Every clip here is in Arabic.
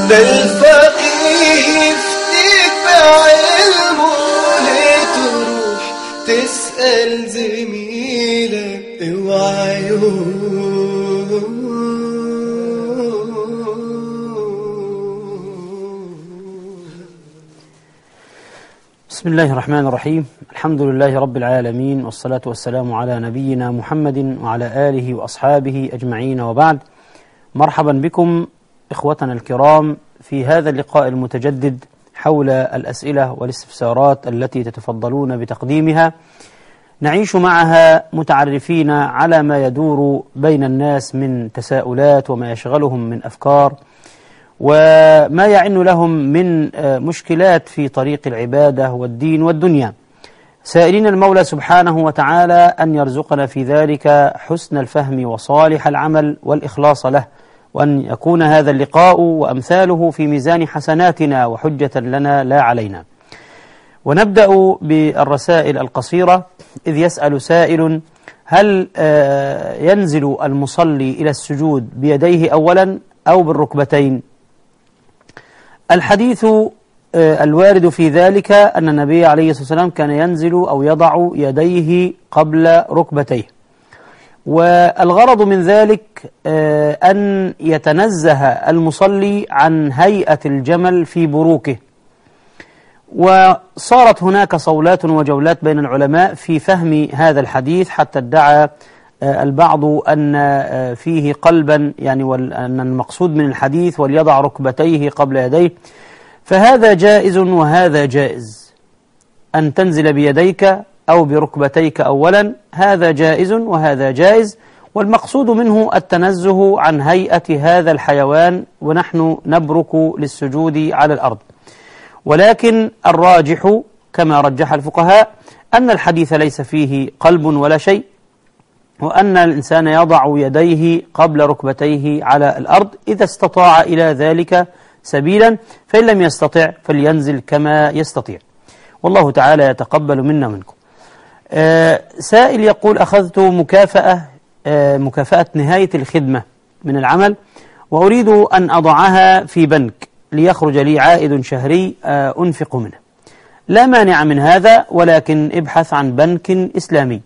ده الفقيه يفتيك بعلمه، ليه تروح تسأل زميلك اوعى بسم الله الرحمن الرحيم. الحمد لله رب العالمين، والصلاة والسلام على نبينا محمد وعلى آله وأصحابه أجمعين، وبعد. مرحبا بكم إخوتنا الكرام في هذا اللقاء المتجدد حول الأسئلة والاستفسارات التي تتفضلون بتقديمها. نعيش معها متعرفين على ما يدور بين الناس من تساؤلات وما يشغلهم من أفكار وما يعن لهم من مشكلات في طريق العبادة والدين والدنيا، سائلين المولى سبحانه وتعالى أن يرزقنا في ذلك حسن الفهم وصالح العمل والإخلاص له، وأن يكون هذا اللقاء وأمثاله في ميزان حسناتنا وحجة لنا لا علينا. ونبدأ بالرسائل القصيرة، إذ يسأل سائل: هل ينزل المصلي إلى السجود بيديه أولا أو بالركبتين؟ الحديث الوارد في ذلك أن النبي عليه الصلاة والسلام كان ينزل أو يضع يديه قبل ركبتيه، والغرض من ذلك أن يتنزه المصلي عن هيئة الجمل في بروكه. وصارت هناك صولات وجولات بين العلماء في فهم هذا الحديث، حتى ادعى البعض أن فيه قلبا، يعني أن المقصود من الحديث وليضع ركبتيه قبل يديه، فهذا جائز وهذا جائز. أن تنزل بيديك أو بركبتيك أولا، هذا جائز وهذا جائز، والمقصود منه التنزه عن هيئة هذا الحيوان ونحن نبرك للسجود على الأرض. ولكن الراجح كما رجح الفقهاء أن الحديث ليس فيه قلب ولا شيء، وأن الإنسان يضع يديه قبل ركبتيه على الأرض إذا استطاع إلى ذلك سبيلا، فإن لم يستطع فلينزل كما يستطيع، والله تعالى يتقبل منا منكم. سائل يقول: أخذت مكافأة نهاية الخدمة من العمل، وأريد أن أضعها في بنك ليخرج لي عائد شهري أنفق منه. لا مانع من هذا، ولكن ابحث عن بنك إسلامي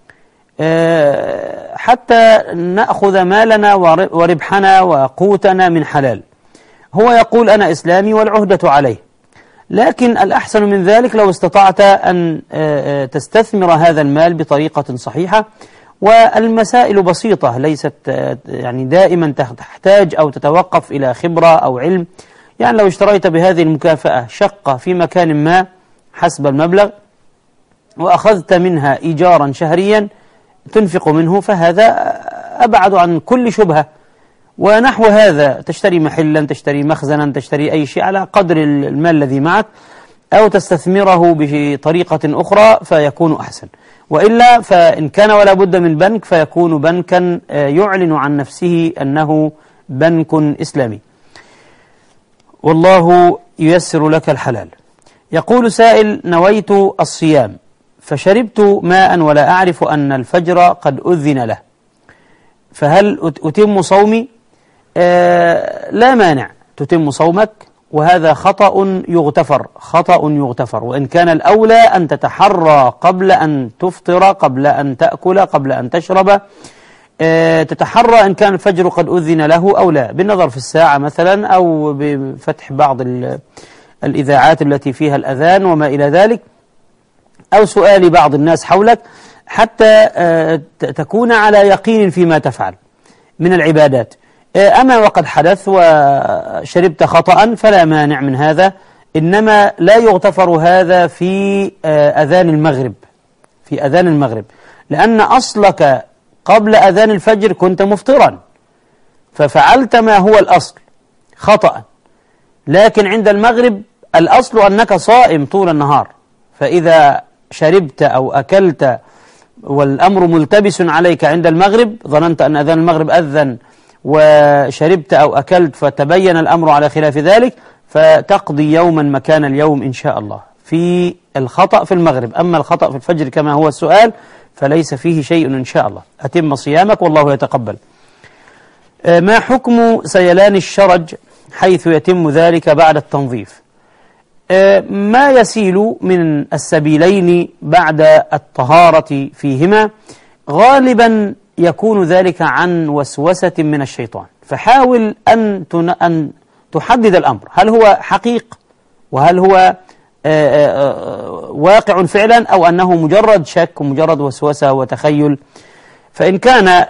حتى نأخذ مالنا وربحنا وقوتنا من حلال. هو يقول: أنا إسلامي والعهدة عليه، لكن الأحسن من ذلك لو استطعت أن تستثمر هذا المال بطريقة صحيحة. والمسائل بسيطة، ليست يعني دائما تحتاج أو تتوقف إلى خبرة أو علم. يعني لو اشتريت بهذه المكافأة شقة في مكان ما حسب المبلغ، وأخذت منها إيجارا شهريا تنفق منه، فهذا أبعد عن كل شبهة. ونحو هذا تشتري محلا، تشتري مخزنا، تشتري أي شيء على قدر المال الذي معك، أو تستثمره بطريقة أخرى فيكون أحسن. وإلا فإن كان ولا بد من بنك فيكون بنكا يعلن عن نفسه أنه بنك إسلامي، والله ييسر لك الحلال. يقول سائل: نويت الصيام فشربت ماء ولا أعرف أن الفجر قد أذن له، فهل أتم صومي؟ لا مانع، تتم صومك، وهذا خطأ يغتفر. وإن كان الأولى أن تتحرى قبل أن تفطر، قبل أن تأكل، قبل أن تشرب، تتحرى إن كان الفجر قد أذن له أو لا، بالنظر في الساعة مثلا، أو بفتح بعض الإذاعات التي فيها الأذان وما إلى ذلك، أو سؤال بعض الناس حولك، حتى تكون على يقين فيما تفعل من العبادات. أما وقد حدث وشربت خطأ فلا مانع من هذا، إنما لا يغتفر هذا في أذان المغرب، لأن أصلك قبل أذان الفجر كنت مفطرا، ففعلت ما هو الأصل خطأ. لكن عند المغرب الأصل أنك صائم طول النهار، فإذا شربت أو أكلت والأمر ملتبس عليك عند المغرب، ظننت أن أذان المغرب أذن وشربت أو أكلت فتبين الأمر على خلاف ذلك، فتقضي يوما مكان اليوم إن شاء الله في الخطأ في المغرب. أما الخطأ في الفجر كما هو السؤال فليس فيه شيء إن شاء الله، أتم صيامك والله يتقبل. ما حكم سيلان الشرج حيث يتم ذلك بعد التنظيف. ما يسيل من السبيلين بعد الطهارة فيهما غالبا يكون ذلك عن وسوسة من الشيطان، فحاول أن تحدد الأمر، هل هو حقيق وهل هو واقع فعلا أو أنه مجرد شك ومجرد وسوسة وتخيل. فإن كان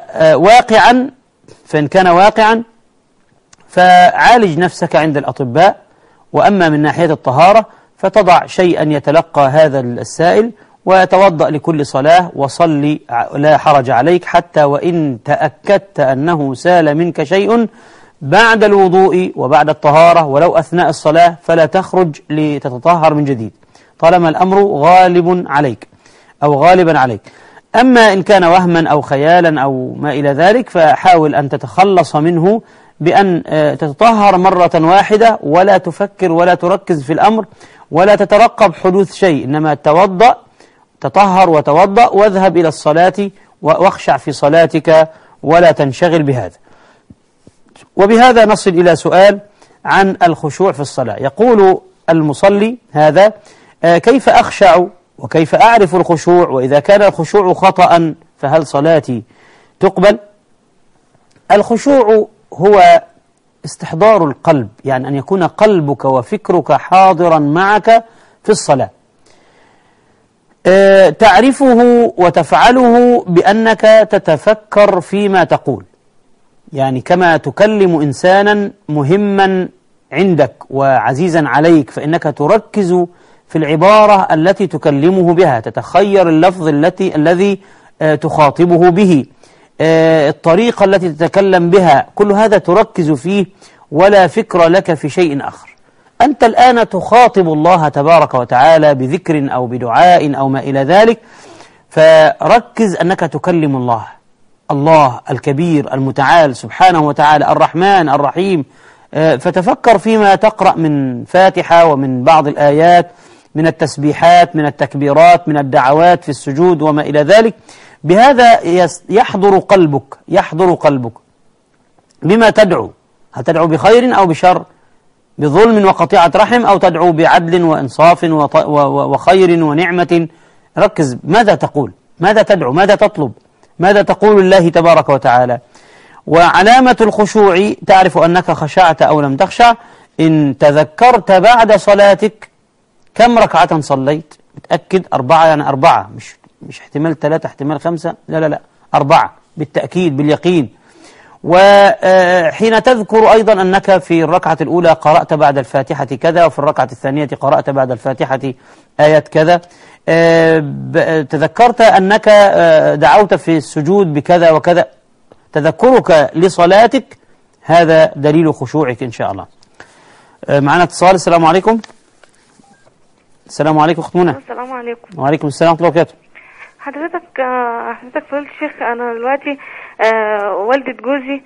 واقعا فعالج نفسك عند الأطباء. وأما من ناحية الطهارة فتضع شيئا يتلقى هذا السائل ويتوضأ لكل صلاة وصلي لا حرج عليك، حتى وإن تأكدت أنه سال منك شيء بعد الوضوء وبعد الطهارة ولو أثناء الصلاة فلا تخرج لتتطهر من جديد طالما الأمر غالبا عليك. أما إن كان وهما أو خيالا أو ما إلى ذلك فحاول أن تتخلص منه بأن تتطهر مرة واحدة ولا تفكر ولا تركز في الأمر ولا تترقب حدوث شيء، إنما تطهر وتوضأ واذهب إلى الصلاة واخشع في صلاتك ولا تنشغل بهذا. وبهذا نصل إلى سؤال عن الخشوع في الصلاة. يقول المصلي هذا: كيف أخشع وكيف أعرف الخشوع، وإذا كان الخشوع خطأ فهل صلاتي تقبل؟ الخشوع هو استحضار القلب، يعني أن يكون قلبك وفكرك حاضرا معك في الصلاة. تعرفه وتفعله بأنك تتفكر فيما تقول، يعني كما تكلم إنسانا مهما عندك وعزيزا عليك فإنك تركز في العبارة التي تكلمه بها، تتخير اللفظ الذي تخاطبه به، الطريقة التي تتكلم بها، كل هذا تركز فيه ولا فكر لك في شيء آخر. أنت الآن تخاطب الله تبارك وتعالى بذكر أو بدعاء أو ما إلى ذلك، فركز أنك تكلم الله الكبير المتعال سبحانه وتعالى الرحمن الرحيم. فتفكر فيما تقرأ من فاتحة ومن بعض الآيات، من التسبيحات، من التكبيرات، من الدعوات في السجود وما إلى ذلك. بهذا يحضر قلبك بما تدعو، هتدعو بخير أو بشر، بظلم وقطيعة رحم، أو تدعو بعدل وإنصاف وخير ونعمة. ركز ماذا تقول، ماذا تدعو، ماذا تطلب، ماذا تقول لله تبارك وتعالى. وعلامة الخشوع تعرف أنك خشعت أو لم تخشع إن تذكرت بعد صلاتك كم ركعة صليت. متأكد 4، يعني 4، مش احتمال 3 احتمال 5، لا 4 بالتأكيد باليقين. وحين تذكر أيضا أنك في الركعة الأولى قرأت بعد الفاتحة كذا، وفي الركعة الثانية قرأت بعد الفاتحة آيات كذا، تذكرت أنك دعوت في السجود بكذا وكذا، تذكرك لصلاتك هذا دليل خشوعك إن شاء الله. معنا اتصال. السلام عليكم. السلام عليكم أخت منى. السلام عليكم. وعليكم السلام ورحمة الله وبركاته. حضرتك فضيلة الشيخ، أنا دلوقتي والدة جوزي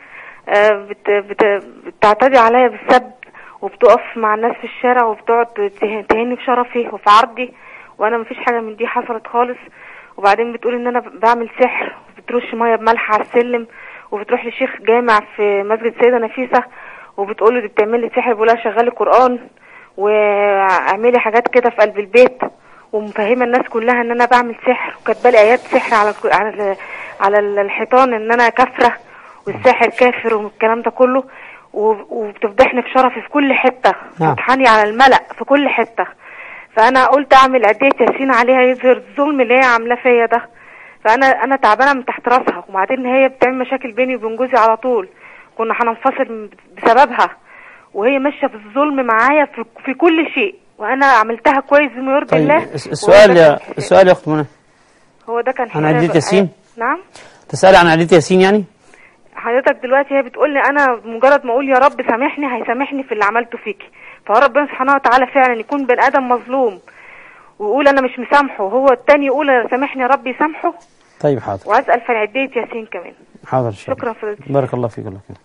بتعتدي عليا بالسب، وبتقف مع الناس في الشارع وبتقعد تهني في شرفي وفي عرضي، وأنا مفيش حاجة من دي حصلت خالص. وبعدين بتقول إن أنا بعمل سحر، وبترش مية بملح على السلم، وبتروح لشيخ جامع في مسجد سيدة نفيسة وبتقول له دي بتعمل لي سحر، بقولها شغلي قرآن واعملي حاجات كده في قلب البيت، ومفهمه الناس كلها ان انا بعمل سحر، وكاتبه لي ايات سحر على الحيطان ان انا كافره والساحر كافر والكلام ده كله، وبتفضحني في شرفي في كل حته، بتحني على الملأ في كل حته. فانا قلت اعمل عديه ياسين عليها يظهر الظلم اللي هي عاملاه فيا ده. فانا تعبانه من تحت راسها، وبعدين هي بتعمل مشاكل بيني وبين جوزي على طول، كنا هننفصل بسببها، وهي ماشيه في الظلم معايا في كل شيء، وانا عملتها كويس بما يرضي الله. السؤال يا اخت منى، هو ده كان عن عدية ياسين. نعم، تسألي عن عدية ياسين. يعني حضرتك دلوقتي هي بتقول لي انا مجرد ما اقول يا رب سامحني هيسامحني في اللي عملته فيكي، فربنا سبحانه وتعالى فعلا يكون بني ادم مظلوم ويقول انا مش مسامحه، هو التاني يقول سامحني يا رب يسامحه. طيب حاضر، واسال في عدية ياسين كمان. حاضر. شكرا فضيلتك، بارك الله فيك. الله خير.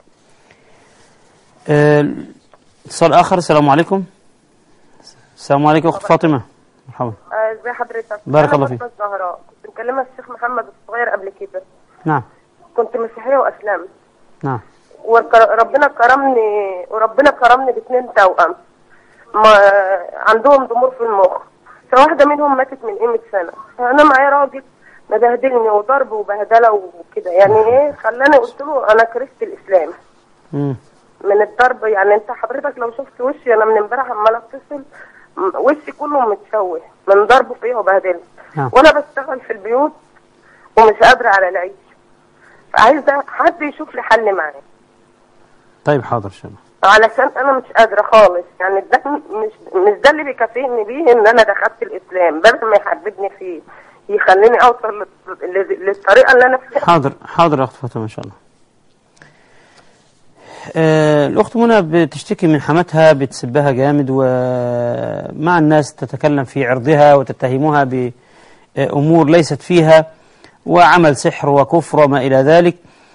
اتصال اخر. السلام عليكم. السلام عليكم اخت فاطمه. مرحبا. ازي حضرتك؟ بارك الله فيك. الزهراء، كنت مكلمه الشيخ محمد الصغير قبل كده. نعم. كنت مسيحيه واسلمت. نعم. وربنا كرمني ب2 توأم عندهم ضمور في المخ. فواحدة منهم ماتت من قيمة سنة. فأنا معايا راجل مبهدلني وضرب وبهدلة وكده، يعني ايه خلاني قلت له أنا كرهت الإسلام من الضرب. يعني أنت حضرتك لو شفت وشي أنا من امبارح عمالة أتصل، وشي كله متشوه من ضربه فيا وبهدلني. وأنا بشتغل في البيوت ومش قادرة على العيش، فعايزة حد يشوف لي حل معاه. طيب حاضر شباب، علشان انا مش قادره خالص. يعني ده مش ده اللي بيكافئني بيه ان انا دخلت الاسلام، بدل ما يحببني فيه يخليني اوصل للطريقه اللي انا فيها. حاضر يا اخت فاطمه ان شاء الله. الاخت منى بتشتكي من حماتها بتسبها جامد، ومع الناس تتكلم في عرضها وتتهمها بامور ليست فيها، وعمل سحر وكفر وما الى ذلك.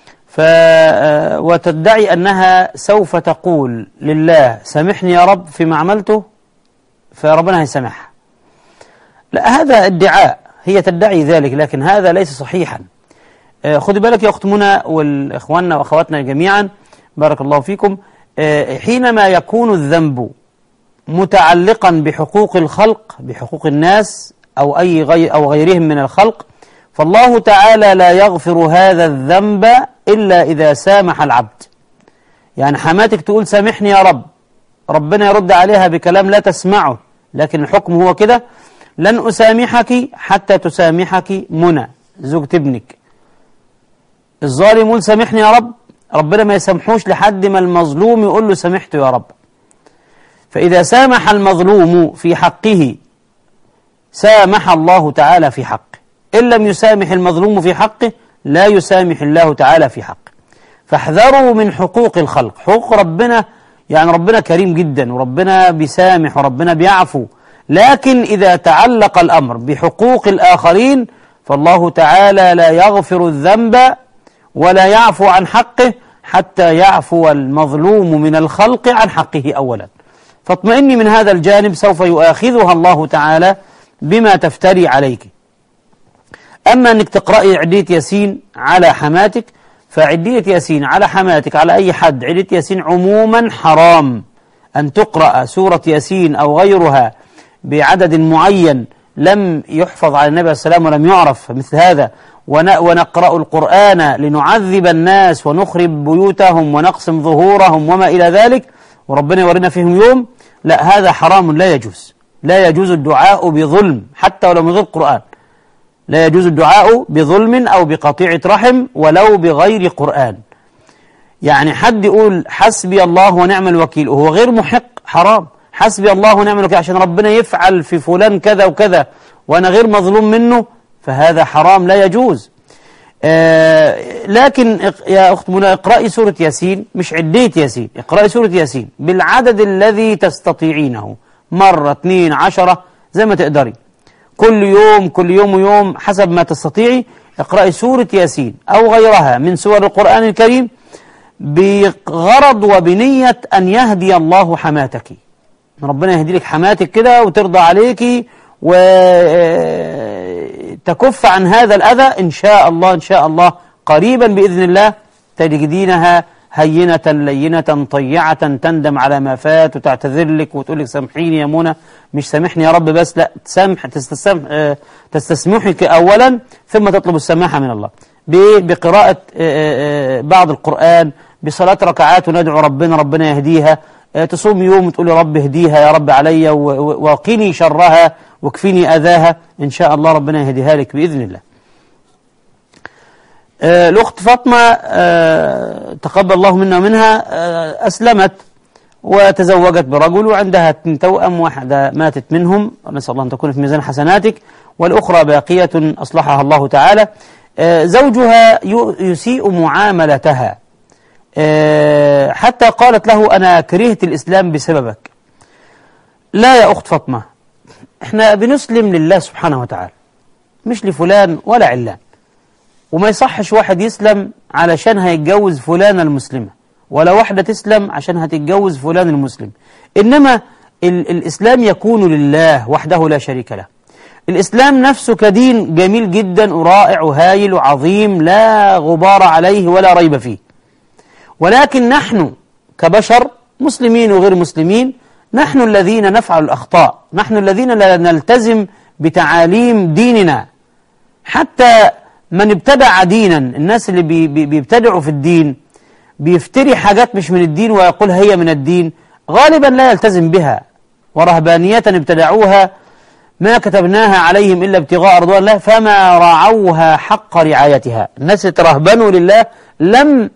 وتدعي أنها سوف تقول لله سامحني يا رب فيما عملته فربنا هيسامحها. لا، هذا ادعاء، هي تدعي ذلك لكن هذا ليس صحيحا. خذي بالك يا أخت منى والإخواننا وأخواتنا جميعا بارك الله فيكم، حينما يكون الذنب متعلقا بحقوق الخلق، بحقوق الناس أو غيرهم من الخلق، فالله تعالى لا يغفر هذا الذنب إلا إذا سامح العبد. يعني حماتك تقول سامحني يا رب، ربنا يرد عليها بكلام لا تسمعه، لكن الحكم هو كده، لن أسامحك حتى تسامحك منى زوجة ابنك. الظالم يقول سامحني يا رب، ربنا ما يسامحوش لحد ما المظلوم يقول له سامحته يا رب. فإذا سامح المظلوم في حقه سامح الله تعالى في حقه، إن لم يسامح المظلوم في حقه لا يسامح الله تعالى في حقه. فاحذروا من حقوق الخلق. حقوق ربنا يعني ربنا كريم جدا وربنا بيسامح وربنا بيعفو، لكن إذا تعلق الأمر بحقوق الآخرين فالله تعالى لا يغفر الذنب ولا يعفو عن حقه حتى يعفو المظلوم من الخلق عن حقه أولا. فاطمئني من هذا الجانب، سوف يؤاخذها الله تعالى بما تفتري عليك. أما أنك تقرأي عدية ياسين على حماتك، فعدية ياسين على حماتك على أي حد، عدية ياسين عموما حرام. أن تقرأ سورة ياسين أو غيرها بعدد معين لم يحفظ على النبي صلى الله عليه وسلم ولم يعرف مثل هذا، ونقرأ القرآن لنعذب الناس ونخرب بيوتهم ونقسم ظهورهم وما إلى ذلك، وربنا يورينا فيهم يوم، لا، هذا حرام لا يجوز. لا يجوز الدعاء بظلم حتى ولو من غير قرآن. لا يجوز الدعاء بظلم أو بقطيعة رحم ولو بغير قرآن. يعني حد يقول حسبي الله ونعم الوكيل وهو غير محق، حرام. حسبي الله ونعم الوكيل عشان ربنا يفعل في فلان كذا وكذا وأنا غير مظلوم منه، فهذا حرام لا يجوز. لكن يا أخت منى اقرأي سورة ياسين، مش عدية ياسين، اقرأي سورة ياسين بالعدد الذي تستطيعينه، مرة 2 10 زي ما تقدري، كل يوم ويوم حسب ما تستطيعي. اقرأي سورة ياسين أو غيرها من سور القرآن الكريم بغرض وبنية أن يهدي الله حماتك، ربنا يهدي لك حماتك كده وترضى عليك وتكف عن هذا الأذى إن شاء الله قريبا بإذن الله تجدينها هينة لينة طيعة تندم على ما فات وتعتذر لك وتقول لك سامحيني يا منى، مش سامحني يا رب بس، لا، تستسمحك أولا ثم تطلب السماحة من الله بقراءة بعض القرآن، بصلاة ركعات وندعو ربنا يهديها، تصوم يوم وتقول يا رب اهديها يا رب علي وقني شرها وكفيني أذاها، إن شاء الله ربنا يهديها لك بإذن الله. الأخت فاطمة تقبل الله منا ومنها أسلمت وتزوجت برجل وعندها 2 توأم، واحدة ماتت منهم، نسأل الله أن تكون في ميزان حسناتك، والأخرى باقية أصلحها الله تعالى. زوجها يسيء معاملتها حتى قالت له أنا كرهت الإسلام بسببك. لا يا أخت فاطمة، احنا بنسلم لله سبحانه وتعالى مش لفلان ولا علان، وما يصحش واحد يسلم علشان هيتجوز فلانة المسلمة، ولا واحدة تسلم عشان هتتجوز فلان المسلم، إنما الإسلام يكون لله وحده لا شريك له. الإسلام نفسه كدين جميل جدا ورائع وهايل وعظيم لا غبار عليه ولا ريب فيه، ولكن نحن كبشر مسلمين وغير مسلمين نحن الذين نفعل الأخطاء، نحن الذين لا نلتزم بتعاليم ديننا. حتى من ابتدع دينا، الناس اللي بيبتدعوا في الدين بيفتري حاجات مش من الدين ويقول هي من الدين، غالبا لا يلتزم بها. ورهبانية ابتدعوها ما كتبناها عليهم إلا ابتغاء رضوان الله فما رعوها حق رعايتها. الناس اللي ترهبنوا لله لم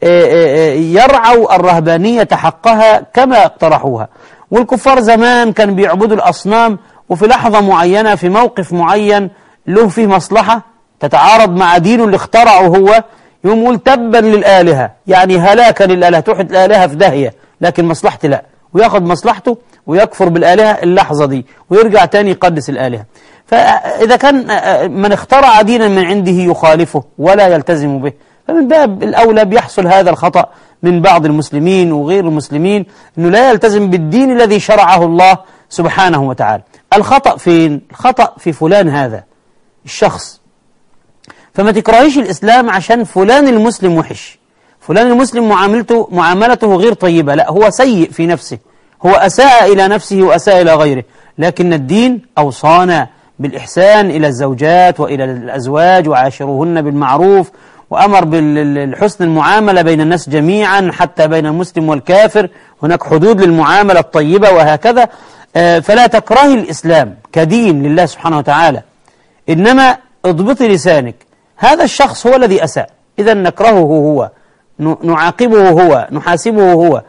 يرعوا الرهبانية حقها كما اقترحوها. والكفار زمان كان بيعبدوا الأصنام، وفي لحظة معينة في موقف معين له فيه مصلحة تتعارض مع دينه اللي اخترعه هو، يقوم يقول تبا للآلهة، يعني هلاكا للآلهة، تروح الآلهة في داهية لكن مصلحتي لا، وياخد مصلحته ويكفر بالآلهة اللحظة دي ويرجع تاني يقدس الآلهة. فإذا كان من اخترع دينا من عنده يخالفه ولا يلتزم به، فمن باب الأولى بيحصل هذا الخطأ من بعض المسلمين وغير المسلمين، أنه لا يلتزم بالدين الذي شرعه الله سبحانه وتعالى. الخطأ فين؟ الخطأ في فلان هذا الشخص. فما تكرهيش الإسلام عشان فلان المسلم وحش، فلان المسلم معاملته غير طيبة، لا، هو سيء في نفسه، هو أساء إلى نفسه وأساء إلى غيره. لكن الدين أوصانا بالإحسان إلى الزوجات وإلى الأزواج وعاشروهن بالمعروف، وأمر بالحسن المعاملة بين الناس جميعا حتى بين المسلم والكافر، هناك حدود للمعاملة الطيبة وهكذا. فلا تكرهي الإسلام كدين لله سبحانه وتعالى، إنما اضبطي لسانك. هذا الشخص هو الذي أساء، إذا نكرهه هو، نعاقبه هو، نحاسبه هو.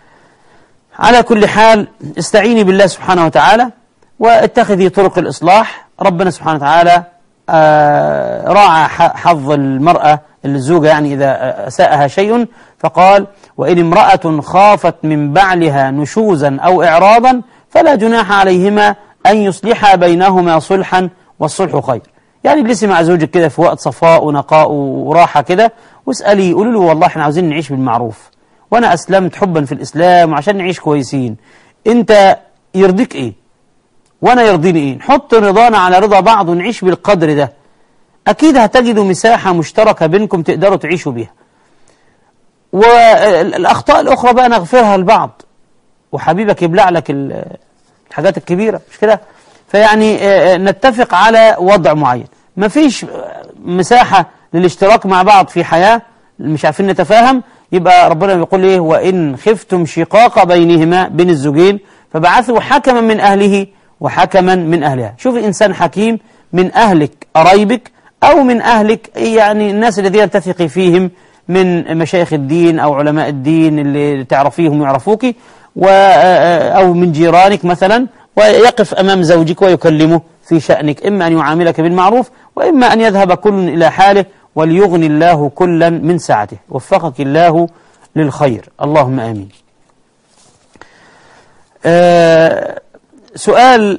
على كل حال استعيني بالله سبحانه وتعالى واتخذي طرق الإصلاح. ربنا سبحانه وتعالى راعى حظ المرأة الزوجة، يعني إذا أساءها شيء، فقال وإن امرأة خافت من بعلها نشوزا أو إعراضا فلا جناح عليهما أن يصلحا بينهما صلحا والصلح خير. يعني اجلسي مع زوجك كده في وقت صفاء ونقاء وراحة كده واسألي، قولوا له والله احنا عاوزين نعيش بالمعروف، وأنا أسلمت حبا في الإسلام وعشان نعيش كويسين، أنت يرضيك إيه وأنا يرضيني إيه، نحط رضانا على رضا بعض ونعيش بالقدر ده، أكيد هتجدوا مساحة مشتركة بينكم تقدروا تعيشوا بيها. والأخطاء الأخرى بقى نغفرها لبعض، وحبيبك يبلع لك الحاجات الكبيرة، مش كده؟ فيعني نتفق على وضع معين، مفيش مساحة للاشتراك مع بعض في حياة مش عارفين نتفاهم، يبقى ربنا بيقول إيه وإن خفتم شقاق بينهما، بين الزوجين، فبعثوا حكما من أهله وحكما من أهلها. شوف إنسان حكيم من أهلك قرايبك أو من أهلك، يعني الناس الذين تثقي فيهم من مشايخ الدين أو علماء الدين اللي تعرفيهم يعرفوك، أو من جيرانك مثلا، ويقف أمام زوجك ويكلمه في شأنك، إما أن يعاملك بالمعروف وإما أن يذهب كل إلى حاله، وليغني الله كلا من سعته. وفقك الله للخير، اللهم آمين. سؤال: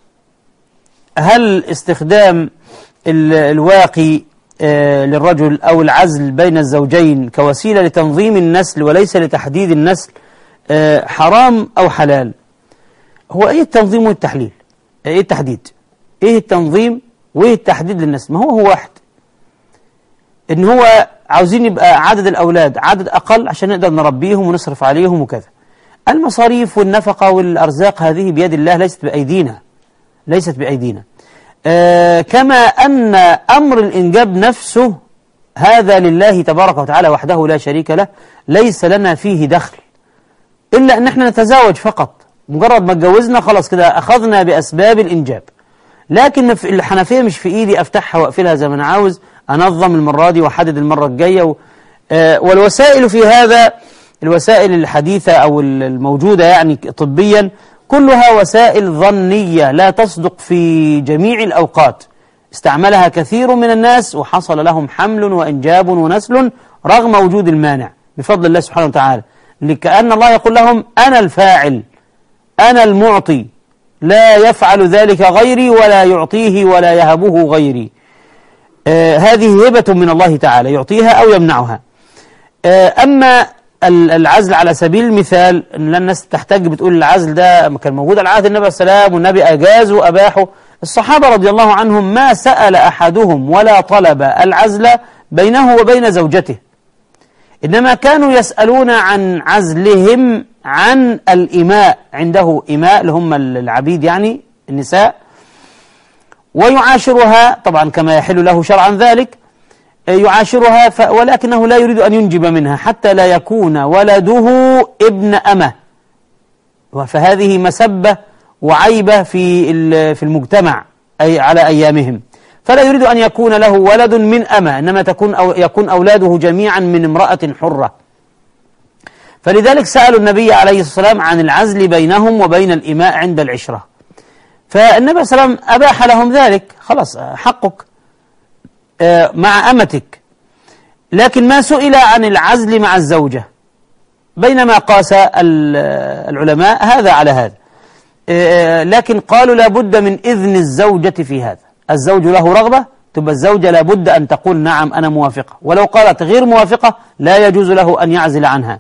هل استخدام الواقي للرجل أو العزل بين الزوجين كوسيلة لتنظيم النسل وليس لتحديد النسل حرام أو حلال؟ هو إيه التنظيم والتحليل؟ إيه التحديد؟ إيه التنظيم وإيه التحديد للنسل؟ ما هو واحد، إن هو عاوزين يبقى عدد الأولاد عدد أقل عشان نقدر نربيهم ونصرف عليهم وكذا. المصاريف والنفقة والأرزاق هذه بيد الله، ليست بأيدينا، ليست بأيدينا. كما أن أمر الإنجاب نفسه هذا لله تبارك وتعالى وحده لا شريك له، ليس لنا فيه دخل إلا أن احنا نتزاوج فقط، مجرد ما اتجوزنا خلاص كده أخذنا بأسباب الإنجاب. لكن الحنفية مش في إيدي أفتحها وأقفلها زي ما أنا عاوز، أنظم المرة دي وأحدد المرة الجاية والوسائل في هذا، الوسائل الحديثة أو الموجودة يعني طبيا كلها وسائل ظنية لا تصدق في جميع الأوقات، استعملها كثير من الناس وحصل لهم حمل وإنجاب ونسل رغم وجود المانع بفضل الله سبحانه وتعالى، لكأن الله يقول لهم أنا الفاعل، أنا المعطي، لا يفعل ذلك غيري ولا يعطيه ولا يهبه غيري. هذه هبة من الله تعالى يعطيها أو يمنعها. أما العزل على سبيل المثال، أن الناس تحتاج بتقول العزل ده كان موجود على عهد النبي عليه السلام والنبي أجاز وأباحه. الصحابة رضي الله عنهم ما سأل أحدهم ولا طلب العزل بينه وبين زوجته، إنما كانوا يسألون عن عزلهم عن الإماء، عنده إماء اللي هم العبيد يعني النساء، ويعاشرها طبعا كما يحل له شرعا ذلك، يعاشرها ولكنه لا يريد أن ينجب منها حتى لا يكون ولده ابن أمه، فهذه مسبة وعيبة في المجتمع أي على أيامهم، فلا يريد أن يكون له ولد من أمه، إنما يكون أولاده جميعا من امرأة حرة. فلذلك سألوا النبي عليه الصلاة والسلام عن العزل بينهم وبين الإماء عند العشرة، فالنبي صلى الله عليه وسلم أباح لهم ذلك، خلاص حقك مع أمتك، لكن ما سئل عن العزل مع الزوجة، بينما قاس العلماء هذا على هذا، لكن قالوا لا بد من إذن الزوجة في هذا، الزوج له رغبة تبقى الزوجة لا بد أن تقول نعم أنا موافقة، ولو قالت غير موافقة لا يجوز له أن يعزل عنها.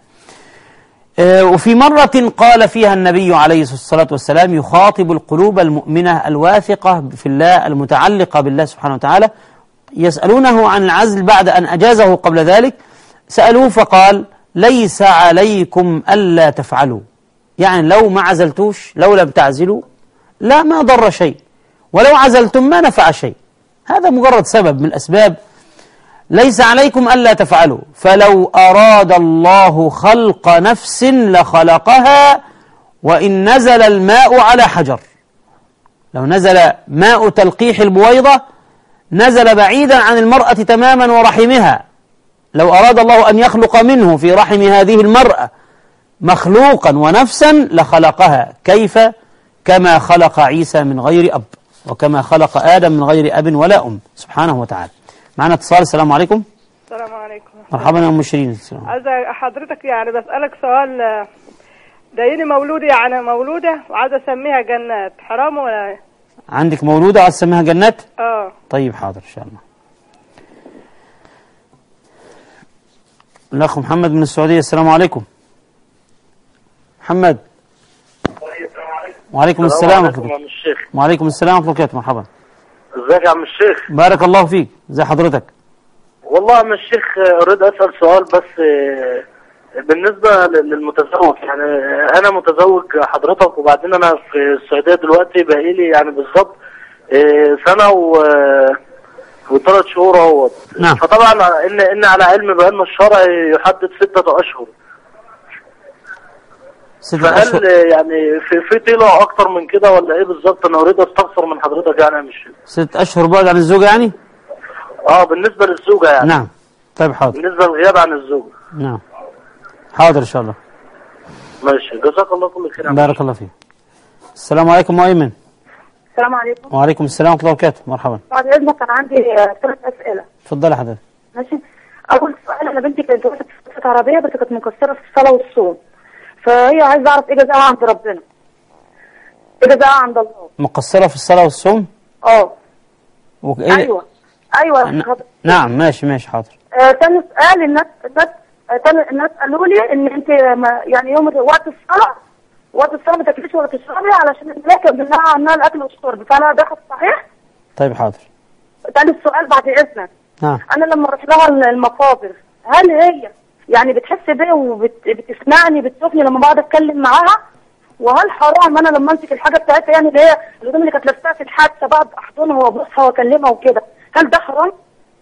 وفي مرة قال فيها النبي عليه الصلاة والسلام يخاطب القلوب المؤمنة الواثقة في الله المتعلقة بالله سبحانه وتعالى، يسألونه عن العزل بعد أن أجازه قبل ذلك، سألوه فقال ليس عليكم ألا تفعلوا، يعني لو ما عزلتوش، لو لم تعزلوا لا ما ضر شيء، ولو عزلتم ما نفع شيء، هذا مجرد سبب من الأسباب، ليس عليكم ألا تفعلوا، فلو أراد الله خلق نفس لخلقها وإن نزل الماء على حجر، لو نزل ماء تلقيح البويضة نزل بعيدا عن المرأة تماما ورحمها، لو أراد الله أن يخلق منه في رحم هذه المرأة مخلوقا ونفسا لخلقها، كيف؟ كما خلق عيسى من غير أب، وكما خلق آدم من غير أب ولا أم سبحانه وتعالى. معنا اتصال. السلام عليكم. السلام عليكم. مرحبا يا أم شيرين. عايزة حضرتك يعني بسألك سؤال، دايني مولودة يعني مولودة وعايزة أسميها جنات، حرام ولا؟ عندك مولودة عايزة تسميها جنات؟ طيب حاضر إن شاء الله. الأخ محمد من السعودية. السلام عليكم. محمد. وعليكم السلام ورحمة الله. وعليكم السلام ورحمة الله وبركاته. مرحبا. ازيك يا عم الشيخ؟ بارك الله فيك. ازي حضرتك؟ والله يا عم الشيخ اريد اسال سؤال بس بالنسبه للمتزوج، يعني انا متزوج حضرتك، وبعدين انا في السعوديه دلوقتي بقالي يعني بالظبط سنه و3 شهور اهوت. نعم. فطبعا ان على علم بان الشرع يحدد 6 اشهر. 6 أشهر. فهل يعني في طيله اكتر من كده ولا ايه بالظبط؟ انا اريد استفسر من حضرتك يعني يا مش 6 أشهر بعد عن الزوجة يعني؟ بالنسبه للزوجه يعني. نعم. طيب حاضر. بالنسبه للغياب عن الزوجه. نعم. حاضر إن شاء الله. ماشي، جزاك الله كل خير. بارك الله فيك. السلام عليكم أيمن. السلام عليكم. وعليكم السلام ورحمة الله وبركاته. مرحبا. بعد إذنك كان عندي 3 أسئلة. اتفضلي حضرتك. ماشي. أول سؤال، أنا بنتي كانت واقفة في مدرسة عربية بس كانت مقصرة في الصلاة والصوم، فهي عايزة أعرف إيه جزاها عند ربنا؟ إيه جزاها عند الله؟ مقصرة في الصلاة والصوم؟ أيوه. نعم ماشي حاضر. ثاني سؤال، الناس قالوا لي إن أنت يعني يوم وقت الصلاة ما تاكليش ولا تشربي علشان الملاك بنمنع عنها الأكل والشرب، فأنا ده صحيح؟ طيب حاضر. ثاني السؤال بعد إذنك. نعم. أنا لما أروح لها المقابر، هل هي يعني بتحس بيا وبتسمعني بتشوفني لما بقعد أتكلم معاها؟ وهل حرام أنا لما أمسك الحاجة بتاعتها يعني اللي هي الهدوم اللي كانت لابساها في الحادثة بقعد أحضنها وأبوسها وأكلمها وكده، هل ده حرام؟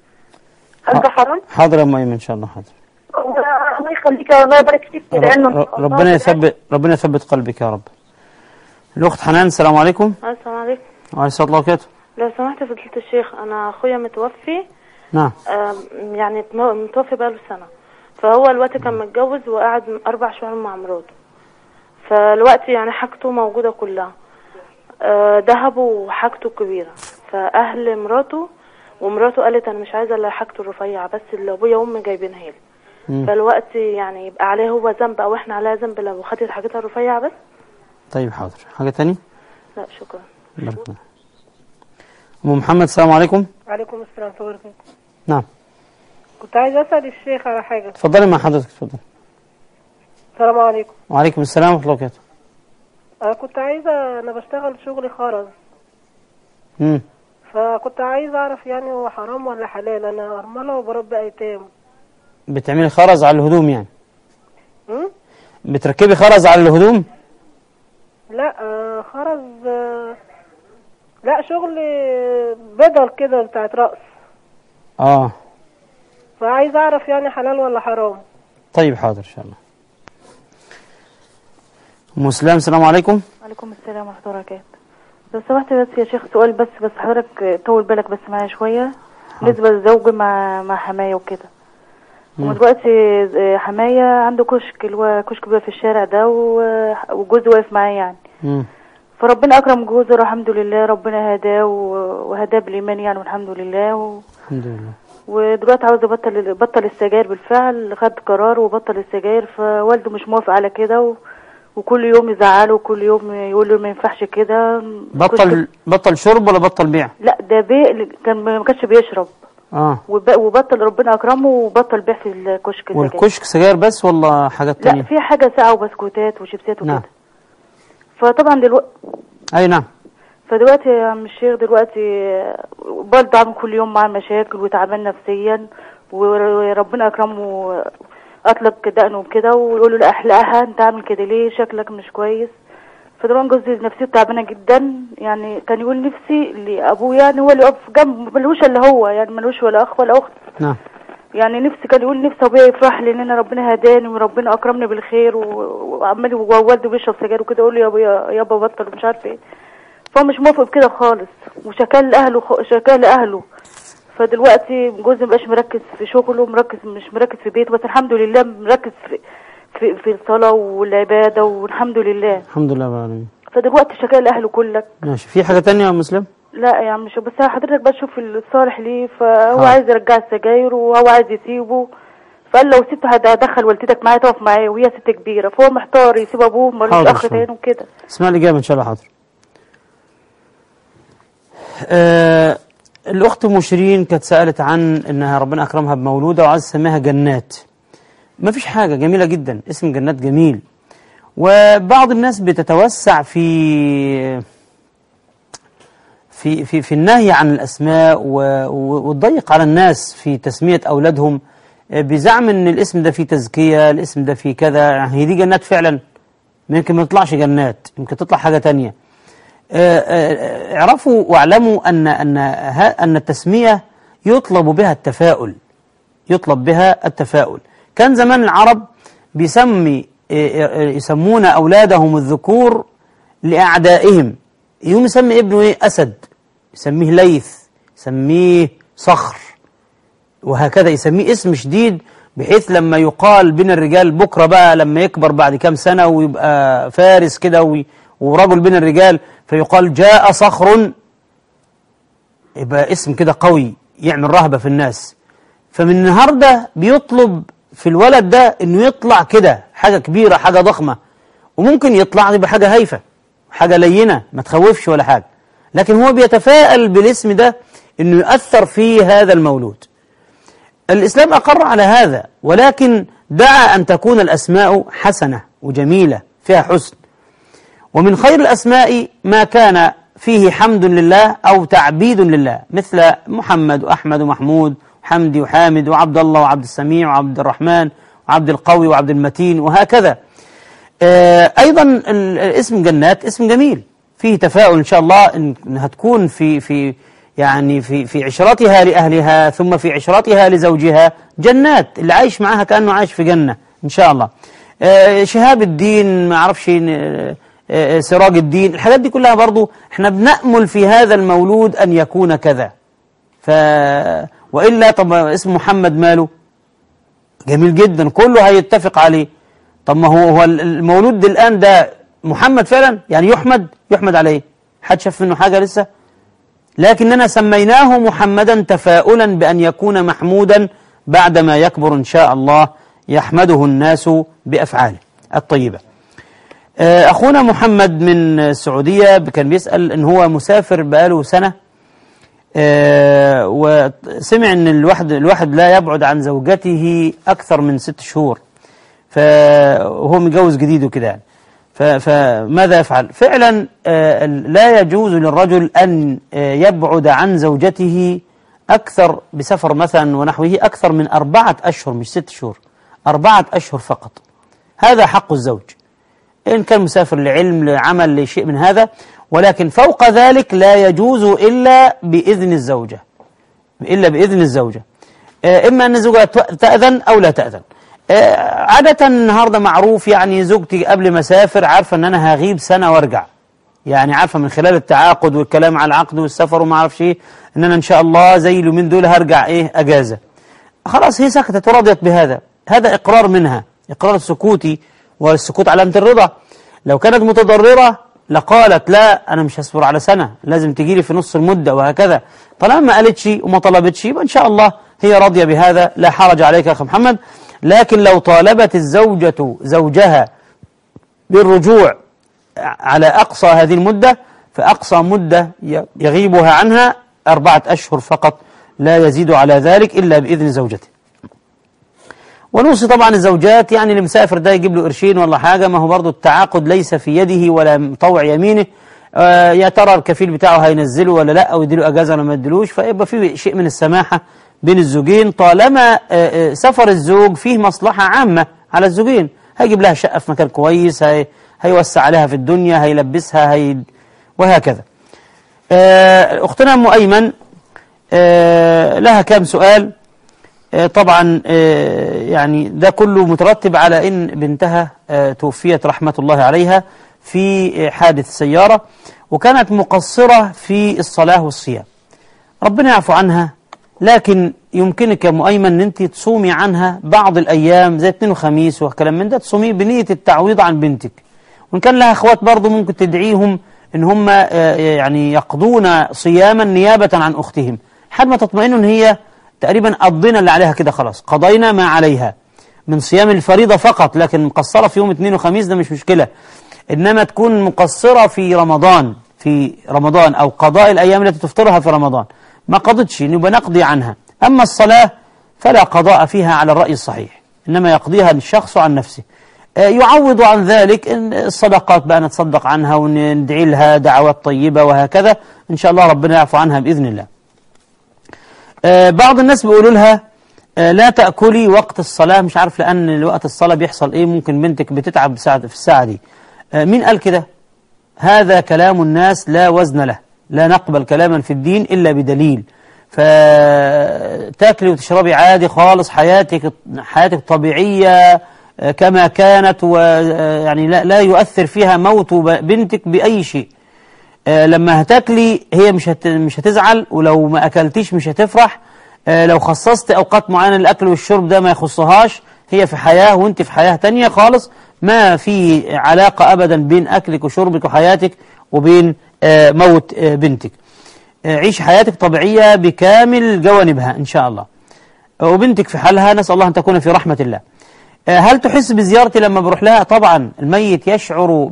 حاضر يا أم أيمن إن شاء الله. حاضر. الله يخليك، الله يبارك فيك. ربنا يثبت قلبك يا رب. الأخت حنان. السلام عليكم. السلام عليكم. وعليكم السلام الله وبركاته. لو سمحت فضيلة الشيخ، أنا أخويا متوفي. نعم. يعني متوفي بقاله سنة، فهو الوقت كان متجوز وقعد 4 شهور مع مراته، فالوقت يعني حاجته موجودة كلها، ذهبه وحاجته كبيرة، فأهل مراته ومراته قالت أنا مش عايزة إلا حاجته الرفيعة بس اللي أبويا وأمي جايبينها لي، فالوقت يعني يبقى عليه هو ذنب أو إحنا عليها ذنب لو خدت حاجتها الرفيعة بس؟ طيب حاضر. حاجة تاني؟ لا شكرا. بارك الله. أم محمد. السلام عليكم. وعليكم السلام ورحمة الله. نعم. كنت عايز أسأل الشيخ على حاجة. اتفضلي مع حضرتك. اتفضل. السلام عليكم. وعليكم السلام ورحمة الله وبركاته. أنا كنت عايزة، أنا بشتغل شغل خرز، فكنت عايز أعرف يعني هو حرام ولا حلال؟ أنا أرملة وبربي أيتام. بتعملي خرز على الهدوم يعني؟ بتركبي خرز على الهدوم؟ لا خرز لا شغل بدل كده بتاعت رأس. فعايز اعرف يعني حلال ولا حرام. طيب حاضر ان شاء الله. مسلم السلام عليكم. وعليكم السلام ورحمة الله وبركاته. لو سمحت بس يا شيخ سؤال بس حضرتك طول بالك بس معايا شوية بالنسبة للزوج مع حماية وكده. ودلوقتي حماية عنده كشك اللي هو كشك بيبقى في الشارع ده وجوزي واقف معاه يعني. فربنا أكرم جوزي الحمد لله، ربنا هداه وهداه بالإيمان يعني والحمد لله الحمد لله. ودلوقتي عاوز بطل السجاير بالفعل، خد قرار وبطل السجاير، فوالده مش موافق على كده وكل يوم يزعله وكل يوم يقول له ما ينفعش كده. بطل شرب ولا بطل بيع؟ لا ده بيع، ما كانش بيشرب. وبطل ربنا اكرمه وبطل بيع في الكشك. والكشك سجاير بس ولا حاجات تانية؟ لا في حاجه ساعه وبسكوتات وشيبسات وكده. فطبعا دلوقتي اي نعم. فدلوقتي يا عم الشيخ دلوقتي برضه عامل كل يوم معاه مشاكل وتعبان نفسيا، وربنا اكرمه اطلق دقنه وكده ويقول له لا احلقها، انت عامل كده ليه؟ شكلك مش كويس. فطبعا جوزي نفسيته تعبانه جدا يعني، كان يقول نفسي لابوه يعني هو اللي يقف جنبه، ملهوش الا هو يعني، ملهوش ولا اخ ولا اخت. نعم. يعني نفسي كان يقول نفسي ابويا يفرح لي ان انا ربنا هداني وربنا اكرمني بالخير، وعمال والده بيشرب سجاير وكده يقول له يا ابويا يابا بطل ومش عارف ايه. فهو مش موافق بكده خالص وشكاه لاهله. فدلوقتي جوزي مبقاش مركز في شغله، مش مركز في بيته، بس الحمد لله مركز في الصلاة والعبادة والحمد لله. الحمد لله رب العالمين. فدلوقتي شكاه لأهله كلك. ماشي. في حاجة تانية يا مسلم؟ لا يا عم شو بس حضرتك بقى تشوف الصالح ليه، فهو عايز يرجع السجاير وهو عايز يسيبه، فقال لو سبته هدخل والدتك معايا تقف معايا وهي ست كبيرة، فهو محتار يسيب ابوه ملوش اخ تاني وكده. اسمع الإجابة ان شاء الله. حاضر. الأخت مشرين كانت سألت عن إنها ربنا أكرمها بمولودة وعايز تسميها جنات. ما فيش حاجة، جميلة جدا، اسم جنات جميل. وبعض الناس بتتوسع في النهي عن الأسماء وتضيق على الناس في تسمية أولادهم بزعم إن الاسم ده فيه تزكية، الاسم ده فيه كذا. يعني هي دي جنات فعلا؟ يمكن ما تطلعش جنات، يمكن تطلع حاجة تانية. اعرفوا واعلموا أن التسمية يطلب بها التفاؤل. كان زمان العرب يسمون أولادهم الذكور لأعدائهم. يوم يسمي ابنه ايه؟ أسد، يسميه ليث، يسميه صخر، وهكذا يسميه اسم شديد، بحيث لما يقال بين الرجال بكرة بقى لما يكبر بعد كام سنة ويبقى فارس كده ورجل بين الرجال فيقال جاء صخر، يبقى اسم كده قوي يعمل رهبة في الناس. فمن النهاردة بيطلب في الولد ده انه يطلع كده حاجة كبيرة، حاجة ضخمة، وممكن يطلع بحاجة هايفة، حاجة لينة ما تخوفش ولا حاجة، لكن هو بيتفائل بالاسم ده انه يؤثر في هذا المولود. الإسلام أقر على هذا، ولكن دعا أن تكون الأسماء حسنة وجميلة فيها حسن. ومن خير الأسماء ما كان فيه حمد لله أو تعبيد لله، مثل محمد وأحمد ومحمود وحمدي وحامد وعبد الله وعبد السميع وعبد الرحمن وعبد القوي وعبد المتين وهكذا. أيضا اسم جنات اسم جميل فيه تفاؤل إن شاء الله إنها تكون في عشرتها لأهلها ثم في عشرتها لزوجها جنات، اللي عايش معاها كأنه عايش في جنة إن شاء الله. شهاب الدين، ما أعرفش، سراج الدين، الحاجات دي كلها برضو احنا بنأمل في هذا المولود أن يكون كذا. وإلا طب اسم محمد ماله؟ جميل جدا، كله هيتفق عليه. طب ما هو المولود الآن ده محمد فعلا، يعني يحمد عليه، حد شاف منه حاجة لسه؟ لكننا سميناه محمدا تفاؤلا بأن يكون محمودا بعدما يكبر إن شاء الله يحمده الناس بأفعاله الطيبة. أخونا محمد من السعودية كان بيسأل إن هو مسافر بقاله سنة، وسمع إن الواحد لا يبعد عن زوجته أكثر من 6 شهور، فهو متجوز جديد وكده يعني. فماذا يفعل؟ فعلا لا يجوز للرجل أن يبعد عن زوجته أكثر بسفر مثلا ونحوه أكثر من 4 أشهر، مش 6 شهور، 4 أشهر فقط. هذا حق الزوج إن كان مسافر لعلم لعمل لشيء من هذا، ولكن فوق ذلك لا يجوز إلا بإذن الزوجة، إما أن الزوجة تأذن أو لا تأذن. عادة النهاردة معروف يعني زوجتي قبل ما أسافر عارفة أن أنا هغيب سنة وارجع، يعني عارفة من خلال التعاقد والكلام على العقد والسفر وما أعرفش إيه أن أنا إن شاء الله زي اليومين دول هرجع أجازة. خلاص هي سكتت ورضيت بهذا، هذا إقرار منها، إقرار سكوتي، والسكوت علامة الرضا. لو كانت متضررة لقالت لا أنا مش هصبر على سنة، لازم تجيلي في نص المدة وهكذا. طالما ما قالتش وما طلبتش يبقى إن شاء الله هي راضية بهذا، لا حرج عليك يا أخي محمد. لكن لو طالبت الزوجة زوجها بالرجوع على أقصى هذه المدة، فأقصى مدة يغيبها عنها 4 أشهر فقط، لا يزيد على ذلك إلا بإذن زوجته. ونوصي طبعا الزوجات يعني اللي مسافر ده يجيب له قرشين ولا حاجة، ما هو برضو التعاقد ليس في يده ولا طوع يمينه، يا ترى الكفيل بتاعه هينزله ولا لا، أو يديله أجازة ولا ما يديلوش، فيبقى في شيء من السماحة بين الزوجين طالما سفر الزوج فيه مصلحة عامة على الزوجين. هيجيب لها شقة في مكان كويس، هيوسع عليها في الدنيا، هيلبسها وهكذا. أختنا أم أيمن لها كام سؤال. طبعا يعني ده كله مترتب على إن بنتها توفيت رحمة الله عليها في حادث سيارة، وكانت مقصرة في الصلاة والصيام، ربنا يعفو عنها. لكن يمكنك يا أم أيمن أن أنت تصومي عنها بعض الأيام زي اثنين وخميس وكلام من ده، تصومي بنية التعويض عن بنتك. وإن كان لها أخوات برضو ممكن تدعيهم إن هم يعني يقضون صياما نيابة عن أختهم لحد ما تطمئنوا إن هي تقريبا قضينا اللي عليها كده، خلاص قضينا ما عليها من صيام الفريضة فقط. لكن مقصرة في يوم اثنين وخميس ده مش مشكلة، إنما تكون مقصرة في رمضان أو قضاء الأيام التي تفطرها في رمضان ما قضتش، نبقى نقضي عنها. أما الصلاة فلا قضاء فيها على الرأي الصحيح، إنما يقضيها الشخص عن نفسه. يعوض عن ذلك إن الصدقات بقى نتصدق عنها وندعي لها دعوات طيبة وهكذا، إن شاء الله ربنا يعفو عنها بإذن الله. بعض الناس بيقولوا لها لا تأكلي وقت الصلاة، مش عارف لأن وقت الصلاة بيحصل إيه، ممكن بنتك بتتعب في الساعة دي. مين قال كده؟ هذا كلام الناس لا وزن له، لا نقبل كلاما في الدين إلا بدليل. فتاكلي وتشربي عادي خالص، حياتك طبيعية كما كانت، ويعني لا يؤثر فيها موت بنتك بأي شيء. لما هتاكلي هي مش هتزعل، ولو ما أكلتيش مش هتفرح. لو خصصت أوقات معينة للأكل والشرب ده ما يخصهاش، هي في حياة وانت في حياة تانية خالص، ما في علاقة أبدا بين أكلك وشربك وحياتك وبين موت بنتك. عيش حياتك طبيعية بكامل جوانبها إن شاء الله، وبنتك في حالها نسأل الله أن تكون في رحمة الله. هل تحس بزيارتي لما بروح لها؟ طبعا الميت يشعر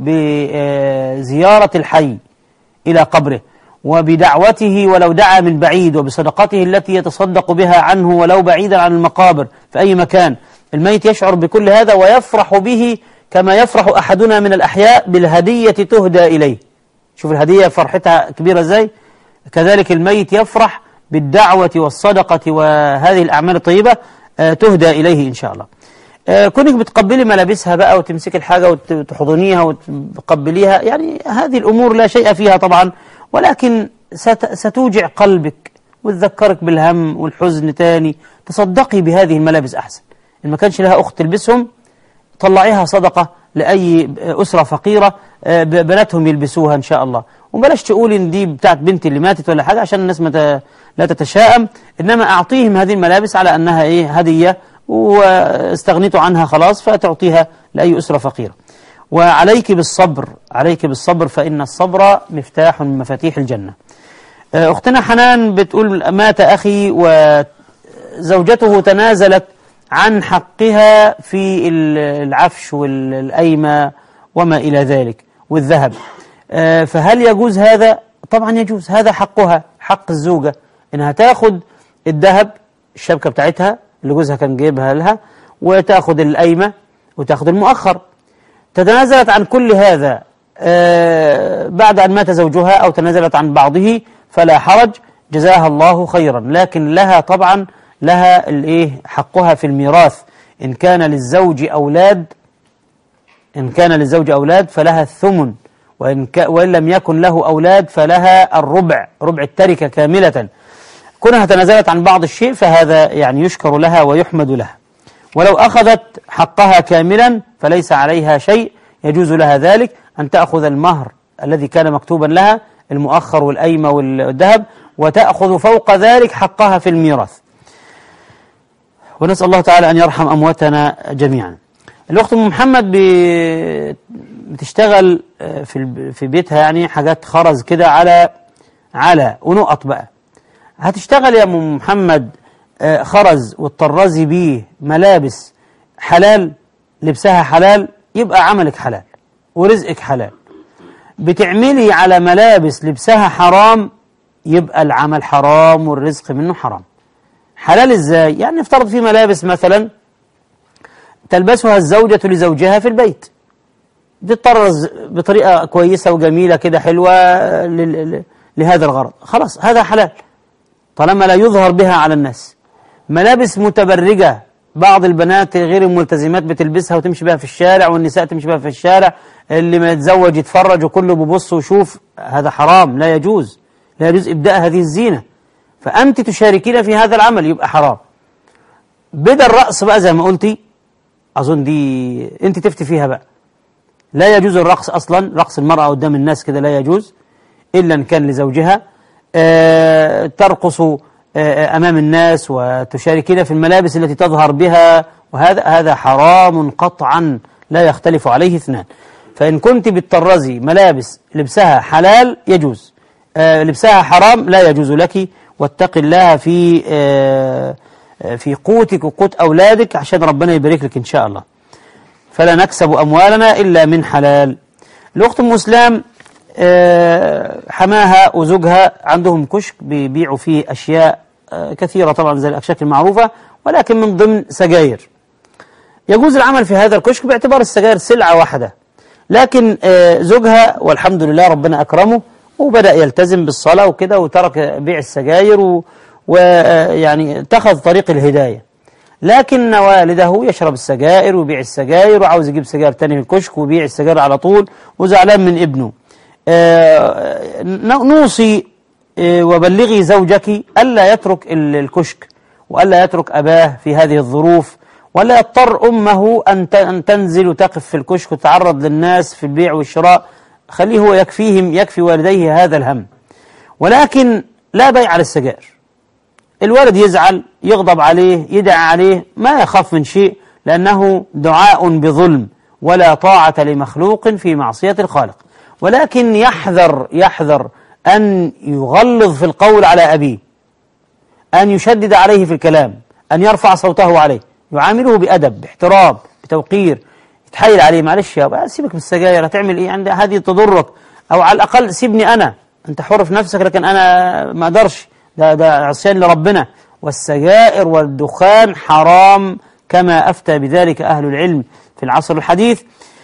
بزيارة الحي إلى قبره وبدعوته ولو دعا من بعيد، وبصدقته التي يتصدق بها عنه ولو بعيدا عن المقابر في أي مكان. الميت يشعر بكل هذا ويفرح به كما يفرح أحدنا من الأحياء بالهدية تهدى إليه. شوف الهدية فرحتها كبيرة ازاي. كذلك الميت يفرح بالدعوة والصدقة وهذه الأعمال الطيبة تهدى إليه إن شاء الله. كونك بتقبلي ملابسها بقى وتمسك الحاجة وتحضنيها وتقبليها، يعني هذه الأمور لا شيء فيها طبعا، ولكن ستوجع قلبك وتذكرك بالهم والحزن تاني. تصدقي بهذه الملابس أحسن، إن ما كانش لها أخت تلبسهم طلعيها صدقة لأي أسرة فقيرة بناتهم يلبسوها إن شاء الله. وبلاش تقولي إن دي بتاعت بنتي اللي ماتت ولا حاجة عشان الناس لا تتشائم، إنما أعطيهم هذه الملابس على أنها هدية واستغنيتوا عنها خلاص، فتعطيها لأي أسرة فقيرة. وعليك بالصبر فإن الصبر مفتاح من مفاتيح الجنة. أختنا حنان بتقول مات أخي وزوجته تنازلت عن حقها في العفش والأيمة وما إلى ذلك والذهب، فهل يجوز هذا؟ طبعا يجوز، هذا حقها، حق الزوجة إنها تأخذ الذهب الشبكة بتاعتها اللي جوزها كان جايبها لها، وتأخذ الأيمة وتأخذ المؤخر. تتنازلت عن كل هذا بعد أن مات زوجها أو تنازلت عن بعضه فلا حرج، جزاها الله خيرا، لكن لها طبعا لها حقها في الميراث. إن كان للزوج أولاد فلها الثمن، وإن لم يكن له أولاد فلها الربع، ربع التركة كاملة. كونها تنازلت عن بعض الشيء فهذا يعني يشكر لها ويحمد لها. ولو أخذت حقها كاملا فليس عليها شيء، يجوز لها ذلك أن تأخذ المهر الذي كان مكتوبا لها، المؤخر والأيمة والذهب، وتأخذ فوق ذلك حقها في الميراث. ونسأل الله تعالى أن يرحم أمواتنا جميعا. الأخت أم محمد بتشتغل في بيتها يعني حاجات خرز كده على ونقط بقى. هتشتغل يا أم محمد خرز وتطرزي بيه ملابس حلال، لبسها حلال، يبقى عملك حلال ورزقك حلال. بتعملي على ملابس لبسها حرام، يبقى العمل حرام والرزق منه حرام. حلال ازاي؟ يعني نفترض في ملابس مثلا تلبسها الزوجة لزوجها في البيت، بتطرز بطريقة كويسة وجميلة كده حلوة لهذا الغرض، خلاص هذا حلال طالما لا يظهر بها على الناس. ملابس متبرجة بعض البنات غير الملتزمات بتلبسها وتمشي بها في الشارع، والنساء تمشي بها في الشارع، اللي ما يتزوج يتفرج وكله ببص وشوف، هذا حرام، لا يجوز إبداء هذه الزينة. فأنت تشاركين في هذا العمل، يبقى حرام. بدل الرقص بقى زي ما قلتي، أظن دي أنت تفتي فيها بقى، لا يجوز الرقص أصلا، رقص المرأة قدام الناس كده لا يجوز إلا إن كان لزوجها. ترقص أمام الناس وتشاركين في الملابس التي تظهر بها، وهذا حرام قطعا لا يختلف عليه اثنان. فإن كنت بتطرزي ملابس لبسها حلال يجوز، لبسها حرام لا يجوز لك. واتق الله في قوتك وقوت أولادك عشان ربنا يبارك لك إن شاء الله. فلا نكسب أموالنا إلا من حلال. الأخت أم إسلام حماها وزوجها عندهم كشك بيبيعوا فيه أشياء كثيرة طبعا زي الأكشاك المعروفة، ولكن من ضمن سجاير. يجوز العمل في هذا الكشك باعتبار السجاير سلعة واحدة، لكن زوجها والحمد لله ربنا أكرمه وبدأ يلتزم بالصلاة وكده وترك بيع السجاير ويعني اتخذ طريق الهداية. لكن والده يشرب السجائر ويبيع السجاير وعاوز يجيب سجاير تاني في الكشك ويبيع السجاير على طول وزعلان من ابنه. نوصي وبلغي زوجك ألا يترك الكشك وألا يترك أباه في هذه الظروف، ولا يضطر أمه أن تنزل وتقف في الكشك وتتعرض للناس في البيع والشراء. خليه هو يكفي والديه هذا الهم، ولكن لا بيع على السجائر. الوالد يزعل يغضب عليه يدعى عليه، ما يخاف من شيء، لأنه دعاء بظلم ولا طاعة لمخلوق في معصية الخالق. ولكن يحذر أن يغلظ في القول على أبيه، أن يشدد عليه في الكلام، أن يرفع صوته عليه، يعامله بأدب باحترام بتوقير، يتحايل عليه، معلش يا بقى سيبك من السجاير، هتعمل إيه عندها هذه تضرك، أو على الأقل سيبني أنا، أنت حر في نفسك لكن أنا ما أقدرش، ده عصيان لربنا. والسجائر والدخان حرام كما أفتى بذلك أهل العلم في العصر الحديث.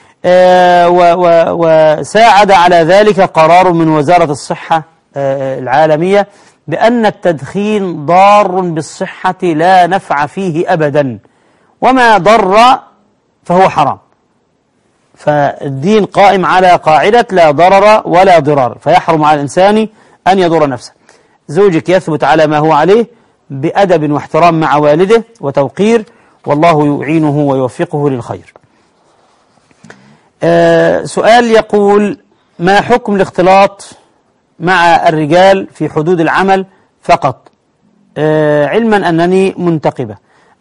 وساعد على ذلك قرار من وزارة الصحة العالمية بأن التدخين ضار بالصحة لا نفع فيه أبدا، وما ضر فهو حرام. فالدين قائم على قاعدة لا ضرر ولا ضرار، فيحرم على الإنسان أن يضر نفسه. زوجك يثبت على ما هو عليه بأدب واحترام مع والده وتوقير، والله يعينه ويوفقه للخير. سؤال يقول: ما حكم الاختلاط مع الرجال في حدود العمل فقط، علما أنني منتقبة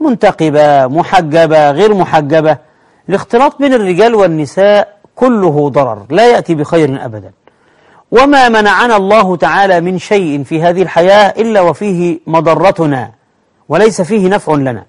محجبة غير محجبة؟ الاختلاط بين الرجال والنساء كله ضرر لا يأتي بخير أبدا، وما منعنا الله تعالى من شيء في هذه الحياة إلا وفيه مضرتنا وليس فيه نفع لنا.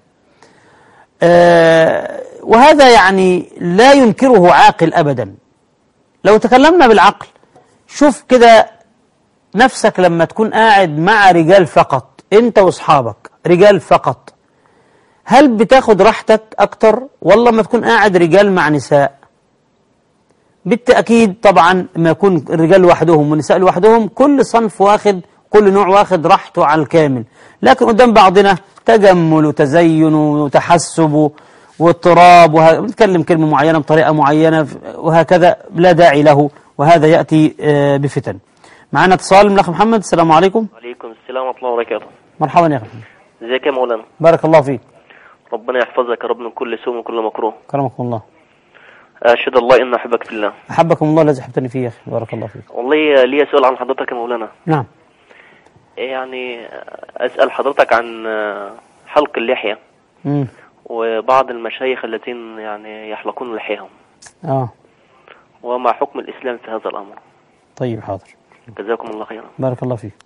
وهذا يعني لا ينكره عاقل أبدا. لو تكلمنا بالعقل، شوف كده نفسك لما تكون قاعد مع رجال فقط، انت واصحابك رجال فقط، هل بتاخد راحتك أكتر والله ما تكون قاعد رجال مع نساء؟ بالتأكيد طبعا ما يكون الرجال لوحدهم والنساء لوحدهم كل صنف واخد كل نوع واخد راحته على الكامل. لكن قدام بعضنا تجمل وتزين وتحسب واضطراب، ونتكلم كلمة معينة بطريقة معينة وهكذا، لا داعي له، وهذا يأتي بفتن. معنا اتصال من الأخ محمد. السلام عليكم. وعليكم السلام ورحمة الله وبركاته. مرحبا يا أخي. ازيك يا مولانا؟ بارك الله فيك. ربنا يحفظك يا رب من كل سوء وكل مكروه. كرمكم الله. أشهد الله إن أحبك في الله. أحبكم الله الذي أحببتني فيه يا أخي. بارك الله فيك. والله لي سؤال عن حضرتك يا مولانا. نعم. يعني أسأل حضرتك عن حلق اللحية. وبعض المشايخ الذين يعني يحلقون لحيهم. وما حكم الإسلام في هذا الأمر؟ طيب حاضر. جزاكم الله خيرا. بارك الله فيك.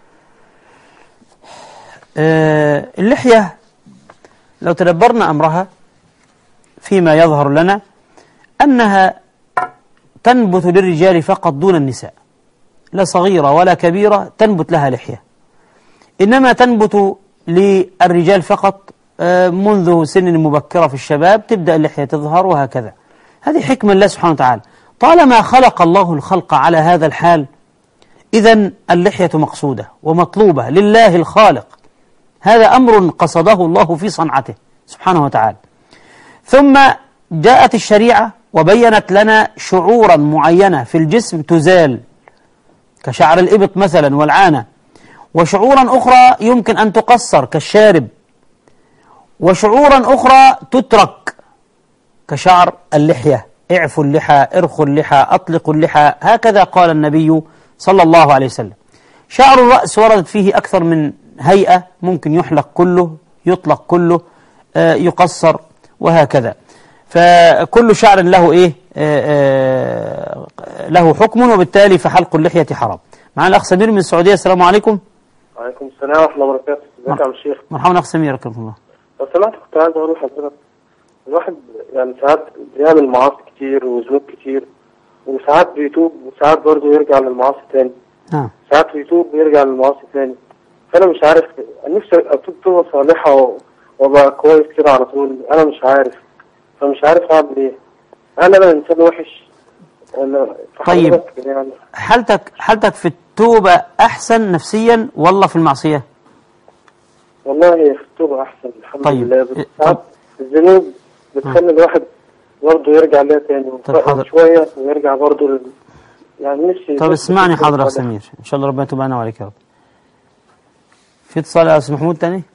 اللحية لو تدبرنا أمرها فيما يظهر لنا أنها تنبت للرجال فقط دون النساء، لا صغيرة ولا كبيرة تنبت لها لحية، إنما تنبت للرجال فقط منذ سن مبكرة في الشباب تبدأ اللحية تظهر وهكذا. هذه حكمة الله سبحانه وتعالى. طالما خلق الله الخلق على هذا الحال، إذن اللحية مقصودة ومطلوبة لله الخالق، هذا أمر قصده الله في صنعته سبحانه وتعالى. ثم جاءت الشريعة وبينت لنا شعورا معينة في الجسم تزال، كشعر الإبط مثلا والعانة، وشعورا أخرى يمكن أن تقصر كالشارب، وشعورا أخرى تترك كشعر اللحية. اعفوا اللحى، ارخوا اللحى، أطلقوا اللحى، هكذا قال النبي صلى الله عليه وسلم. شعر الرأس وردت فيه أكثر من هيئة، ممكن يحلق كله، يطلق كله، يقصر وهكذا. فكل شعر له له حكم، وبالتالي فحلق اللحية حرام. معنا الأخ سمير من السعودية. السلام عليكم. وعليكم السلام ورحمة الله وبركاته. ازيك يا عم الشيخ؟ مرحبا أخ سمير، رحمة الله. لو سمحت كنت عايز أقول لحضرتك، الواحد يعني ساعات بيعمل معاصي كتير وذنوب كتير، وساعات بيتوب وساعات برضه يرجع للمعاصي تاني. ساعات بيتوب ويرجع للمعاصي تاني. فأنا مش عارف، نفسي أتوب توبة صالحة وأبقى كويس كده على طول. أنا مش عارف، فمش عارف أعمل إيه. هل أنا إنسان وحش ولا؟ طيب يعني حالتك في التوبة أحسن نفسيا ولا في المعصية؟ والله هي في التوبة أحسن الحمد لله. بس ساعات الذنوب بتخلي الواحد برضه يرجع لها تاني شوية ويرجع برضه يعني نفسي. طب اسمعني حاضر يا سمير، إن شاء الله ربنا يتوب علينا وعليك يا رب. في اتصال يا أستاذ محمود تاني؟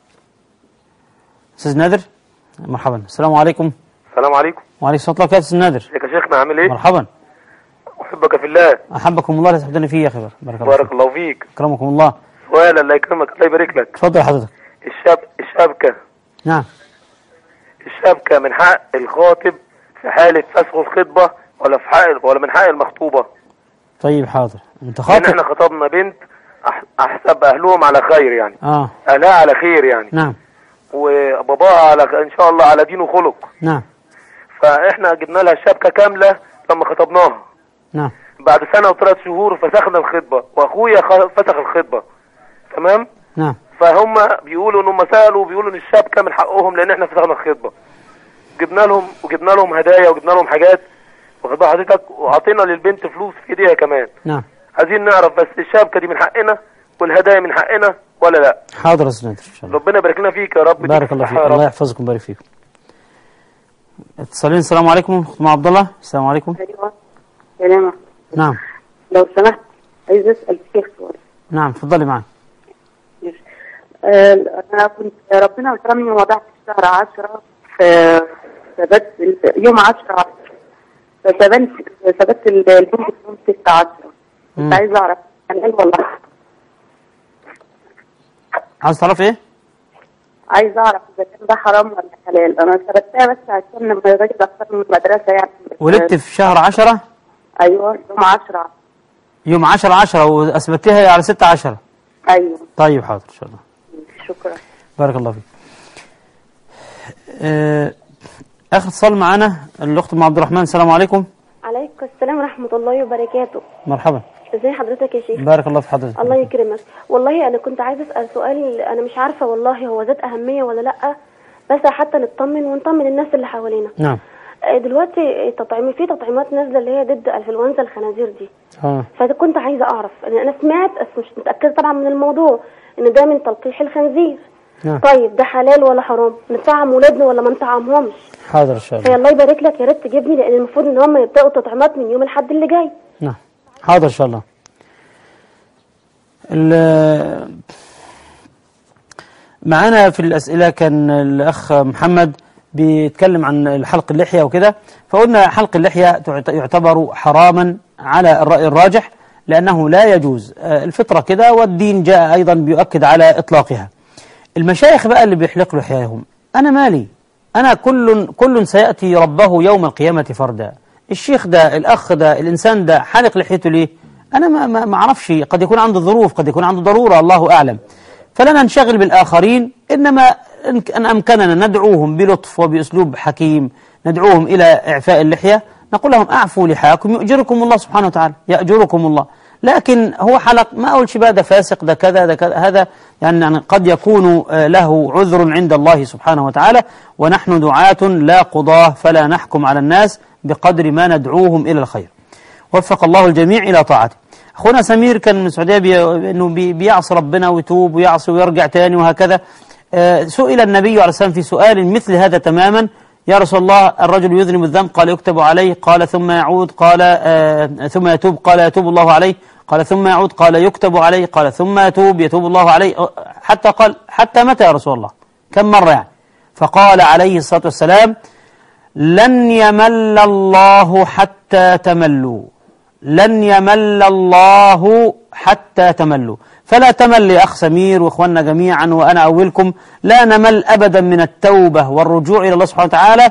أستاذ نادر، مرحبا. السلام عليكم. السلام عليكم. وعليكم السلام ورحمة الله. أستاذ نادر. ازيك يا شيخنا، عامل ايه؟ مرحبا. أحبك في الله. أحبكم الله الذي أحببتني فيه يا أخي. بارك الله فيك. أكرمكم الله. سؤال، الله يكرمك، الله يبارك لك. اتفضل يا حضرتك. الشبكة. نعم. الشبكة من حق الخاطب في حالة فسخ الخطبة ولا من حق المخطوبة؟ طيب حاضر. أنت خاطب؟ احنا خطبنا بنت أحسب أهلهم على خير يعني. أهلها على خير يعني. نعم. وباباها على إن شاء الله على دين وخلق. نعم. فاحنا جبنا لها الشبكة كاملة لما خطبناها. نعم. بعد سنة و3 شهور فسخنا الخطبة، واخويا فسخ الخطبة. تمام؟ نعم. فهم بيقولوا انهم سالوا، بيقولوا ان الشبكة من حقهم لان احنا فسخنا الخطبة. جبنا لهم هدايا وجبنا لهم حاجات، واخد بال حضرتك، وعطينا للبنت فلوس في ايديها كمان. نعم. عايزين نعرف بس الشبكة دي من حقنا والهدايا من حقنا ولا لا؟ حاضر يا استاذ نادر ان شاء الله. ربنا يبارك لنا فيك يا رب. بارك الله فيك، الله يحفظكم ويبارك فيكم. اتصالين. السلام عليكم اختنا عبد الله. السلام عليكم. ايوه سلام. نعم. لو سمحت عايز اسال الشيخ سؤال. نعم اتفضلي معايا. انا كنت ربنا اكرمني ووضعت في شهر 10 في ثبت يوم 10 ثبت البنت يوم 6/10. كنت عايز اعرف حلال ولا حرام. عايز تعرف ايه؟ عايز اعرف اذا كان ده حرام ولا حلال. انا ثبتها بس عشان لما الراجل اختار من المدرسه يعني. ولدت في شهر 10؟ ايوه يوم 10. يوم 10/10 واثبتيها على 6/10. ايوه. طيب حاضر ان شاء الله. شكرا. بارك الله فيك. اخر اتصال معانا الاخت ام عبد الرحمن. السلام عليكم. عليكم السلام ورحمه الله وبركاته. مرحبا. ازي حضرتك يا شيخ؟ بارك الله في حضرتك. الله يكرمك. والله انا كنت عايزه اسال سؤال، انا مش عارفه والله هو ذات اهميه ولا لا، بس حتى نطمن ونطمن الناس اللي حوالينا. نعم. دلوقتي في تطعيمات نازله اللي هي ضد انفلونزا الخنازير دي. فكنت عايزه اعرف، انا سمعت بس مش متاكده طبعا من الموضوع ان ده من تلقيح الخنزير. طيب ده حلال ولا حرام؟ نطعم ولادنا ولا ما نطعمهمش؟ حاضر ان شاء الله. الله يبارك لك، يا ريت تجيبني، لان المفروض ان هم يبداوا التطعيمات من يوم الاحد اللي جاي. نعم حاضر ان شاء الله. معانا في الاسئله كان الاخ محمد بيتكلم عن حلق اللحيه وكده، فقلنا حلق اللحيه يعتبر حراما على الراي الراجح، لانه لا يجوز، الفطره كده، والدين جاء ايضا بيؤكد على اطلاقها. المشايخ بقى اللي بيحلقوا لحياهم، انا مالي، انا كل سياتي ربه يوم القيامه فردا. الشيخ ده، الاخ ده، الانسان ده حلق لحيته ليه؟ انا ما اعرفش، قد يكون عنده ظروف، قد يكون عنده ضروره، الله اعلم. فلا ننشغل بالاخرين، انما ان امكننا ندعوهم بلطف وباسلوب حكيم، ندعوهم الى اعفاء اللحيه، نقول لهم اعفوا لحاكم يؤجركم الله سبحانه وتعالى، ياجركم الله. لكن هو حلق، ما اقولش بقى ده فاسق، ده كذا ده كذا، هذا يعني قد يكون له عذر عند الله سبحانه وتعالى، ونحن دعاة لا قضاة، فلا نحكم على الناس بقدر ما ندعوهم الى الخير. وفق الله الجميع الى طاعته. اخونا سمير كان من السعوديه انه بيعصي ربنا ويتوب ويعصي ويرجع تاني وهكذا. سئل النبي عليه الصلاه والسلام في سؤال مثل هذا تماما: يا رسول الله، الرجل يذنب الذنب، قال يكتب عليه، قال ثم يعود، قال ثم يتوب، قال يتوب الله عليه، قال ثم يعود، قال يكتب عليه، قال ثم يتوب الله عليه، حتى قال حتى متى يا رسول الله؟ كم مرة يعني؟ فقال عليه الصلاة والسلام: لن يمل الله حتى تملوا، لن يمل الله حتى تملوا. فلا تمل يا أخ سمير وإخواننا جميعا، وأنا أولكم، لا نمل أبدا من التوبة والرجوع إلى الله سبحانه وتعالى،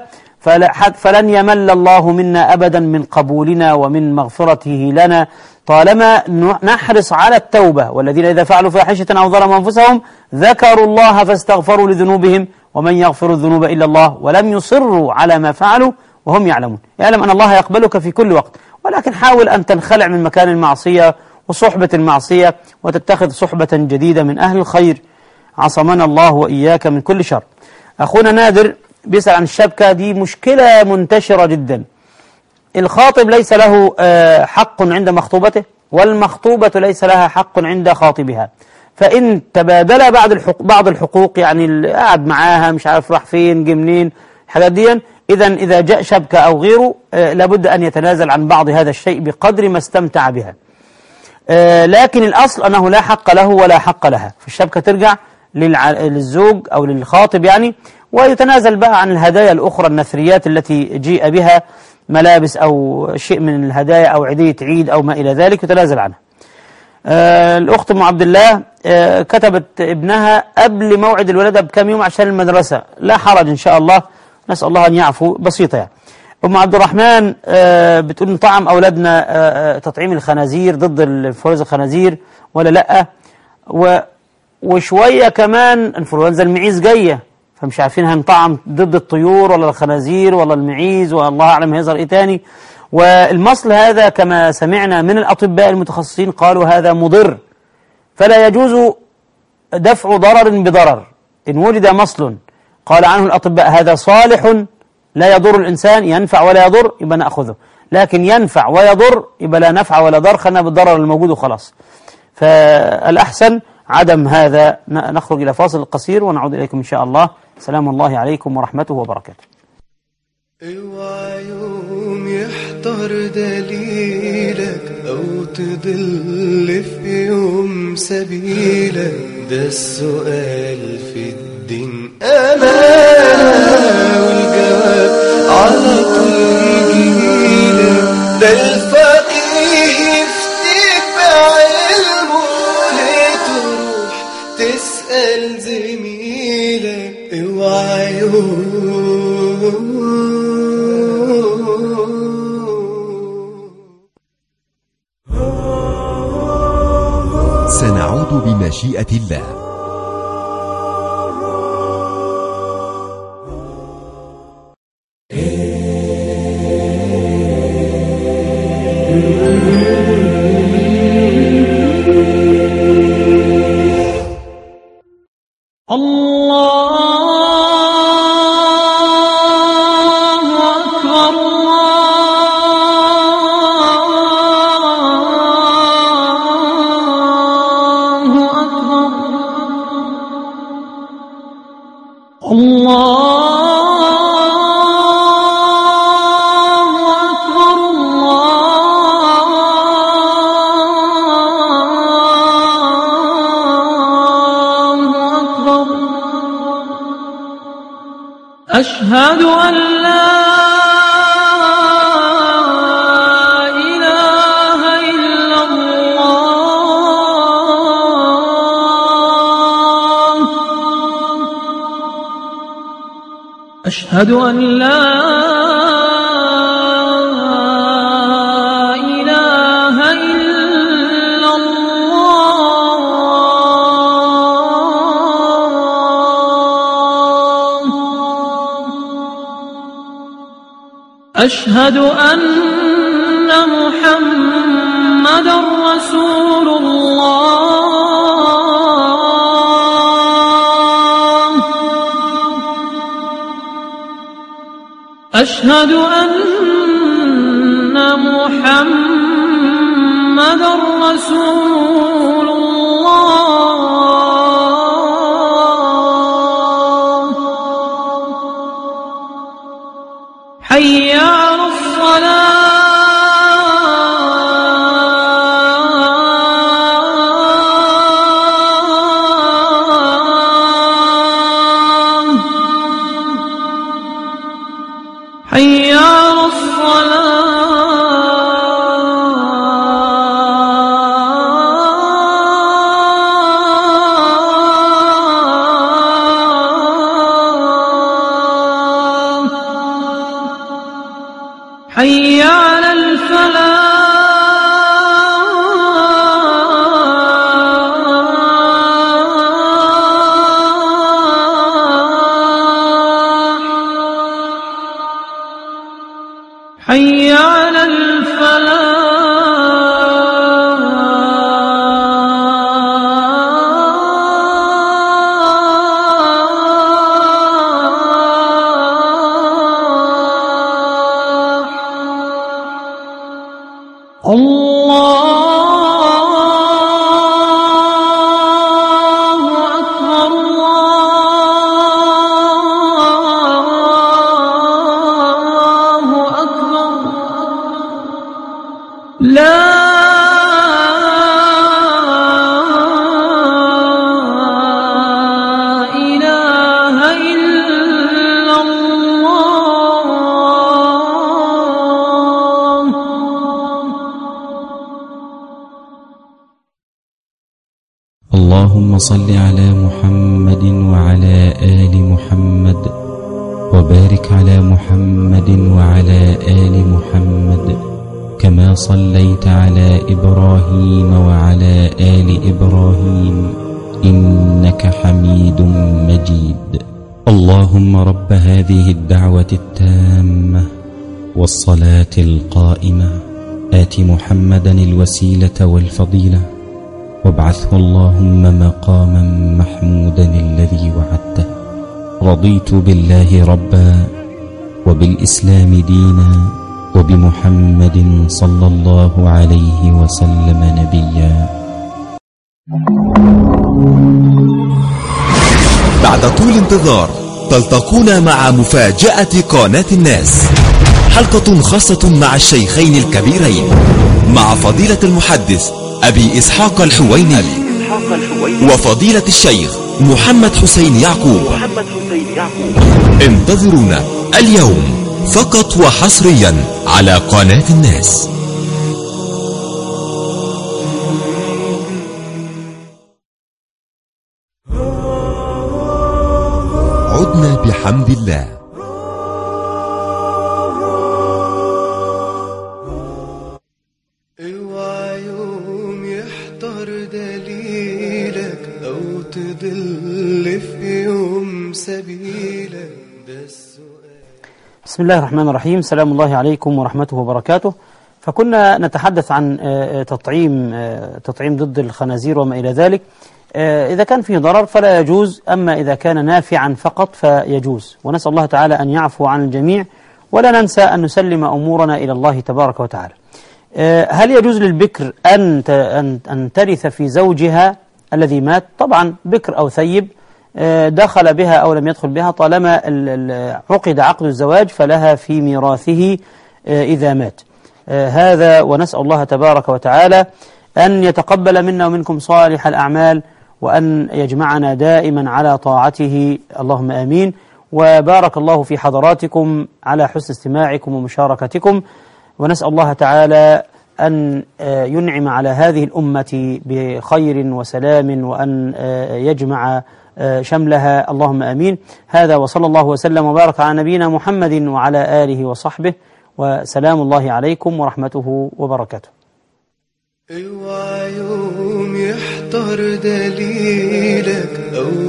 فلن يمل الله منا أبدا من قبولنا ومن مغفرته لنا، طالما نحرص على التوبة. والذين إذا فعلوا فاحشة أو ظلموا أنفسهم ذكروا الله فاستغفروا لذنوبهم ومن يغفر الذنوب إلا الله ولم يصروا على ما فعلوا وهم يعلمون. يعلم أن الله يقبلك في كل وقت، ولكن حاول أن تنخلع من مكان المعصية وصحبة المعصية، وتتخذ صحبة جديدة من أهل الخير، عصمنا الله وإياك من كل شر. أخونا نادر بيسأل عن الشبكة، دي مشكلة منتشرة جدا. الخاطب ليس له حق عند مخطوبته، والمخطوبة ليس لها حق عند خاطبها، فإن تبادل بعض الحقوق، يعني اللي قاعد معاها مش عارف راح فين جه منين الحاجات دي، إذا جاء شبكة أو غيره لابد أن يتنازل عن بعض هذا الشيء بقدر ما استمتع بها. لكن الأصل أنه لا حق له ولا حق لها، فالشبكة ترجع للزوج أو للخاطب يعني، ويتنازل بقى عن الهدايا الأخرى النثريات التي جيء بها، ملابس أو شيء من الهدايا أو عيدية عيد أو ما إلى ذلك، يتنازل عنها. الأخت أم عبد الله كتبت ابنها قبل موعد الولادة بكم يوم عشان المدرسة، لا حرج إن شاء الله، نسأل الله أن يعفو، بسيطة يعني. أم عبد الرحمن بتقول نطعم أولادنا تطعيم الخنازير ضد انفلونزا الخنازير ولا لأ، وشوية كمان انفلونزا المعيز جاية، فمش عارفين هنطعم ضد الطيور ولا الخنازير ولا المعيز، والله أعلم هيظهر إيه تاني. والمصل هذا كما سمعنا من الأطباء المتخصصين قالوا هذا مضر، فلا يجوز دفع ضرر بضرر. إن وجد مصل قال عنه الأطباء هذا صالح لا يضر الإنسان، ينفع ولا يضر، يبقى نأخذه، لكن ينفع ويضر يبقى لا نفع ولا ضر، خلنا بالضرر الموجود وخلاص. فالأحسن عدم هذا. نخرج إلى فاصل قصير ونعود إليكم إن شاء الله. سلام الله عليكم ورحمته وبركاته. اوعى يوم يحضر دليلك أو تضل في يوم سبيلك، ده السؤال في الدين أمانة، والجواب على طول يجيلك، ده الفقيه يفتيك بعلمه، ليه تروح تسأل زميلك؟ اوعى يوم. سنعود بمشيئة الله. الله أكبر. أشهد أن لا إله إلا الله أشهد أن لا إله إلا الله أشهد أن محمدًا رسول الله أشهد أن محمدًا رسول الله حي على الصلاة حي على الصلاة حي على الفلاح حي على الفلاح الله أكبر الله أكبر لا إله إلا الله اللهم صل على محمد وعلى آل محمد وبارك على محمد وعلى آل محمد كما صليت على إبراهيم وعلى آل إبراهيم إنك حميد مجيد اللهم رب هذه الدعوة التامة والصلاة القائمة آت محمدا الوسيلة والفضيلة وابعثه اللهم مقاما محمودا الذي وعدته رضيت بالله ربا وبالإسلام دينا وبمحمد صلى الله عليه وسلم نبيا. بعد طول انتظار تلتقون مع مفاجأة قناة الناس، حلقة خاصة مع الشيخين الكبيرين، مع فضيلة المحدث أبي إسحاق الحويني وفضيلة الشيخ محمد حسين يعقوب. انتظرونا اليوم فقط وحصريا على قناة الناس. عدنا بحمد الله. اوعى يوم يحضر دليلك او تضل في يوم سبيلك. بسم الله الرحمن الرحيم. سلام الله عليكم ورحمته وبركاته. فكنا نتحدث عن تطعيم ضد الخنازير وما إلى ذلك. إذا كان فيه ضرر فلا يجوز، أما إذا كان نافعا فقط فيجوز، ونسأل الله تعالى أن يعفو عن الجميع، ولا ننسى أن نسلم أمورنا إلى الله تبارك وتعالى. هل يجوز للبكر أن ترث في زوجها الذي مات؟ طبعا بكر أو ثيب دخل بها أو لم يدخل بها، طالما عقد عقد الزواج فلها في ميراثه إذا مات. هذا، ونسأل الله تبارك وتعالى أن يتقبل منا ومنكم صالح الأعمال، وأن يجمعنا دائما على طاعته، اللهم آمين. وبارك الله في حضراتكم على حسن استماعكم ومشاركتكم، ونسأل الله تعالى أن ينعم على هذه الأمة بخير وسلام، وأن يجمع شملها، اللهم آمين. هذا وصلى الله وسلم وبارك على نبينا محمد وعلى آله وصحبه، وسلام الله عليكم ورحمته وبركاته. اوعى يوم يحتار دليلك أو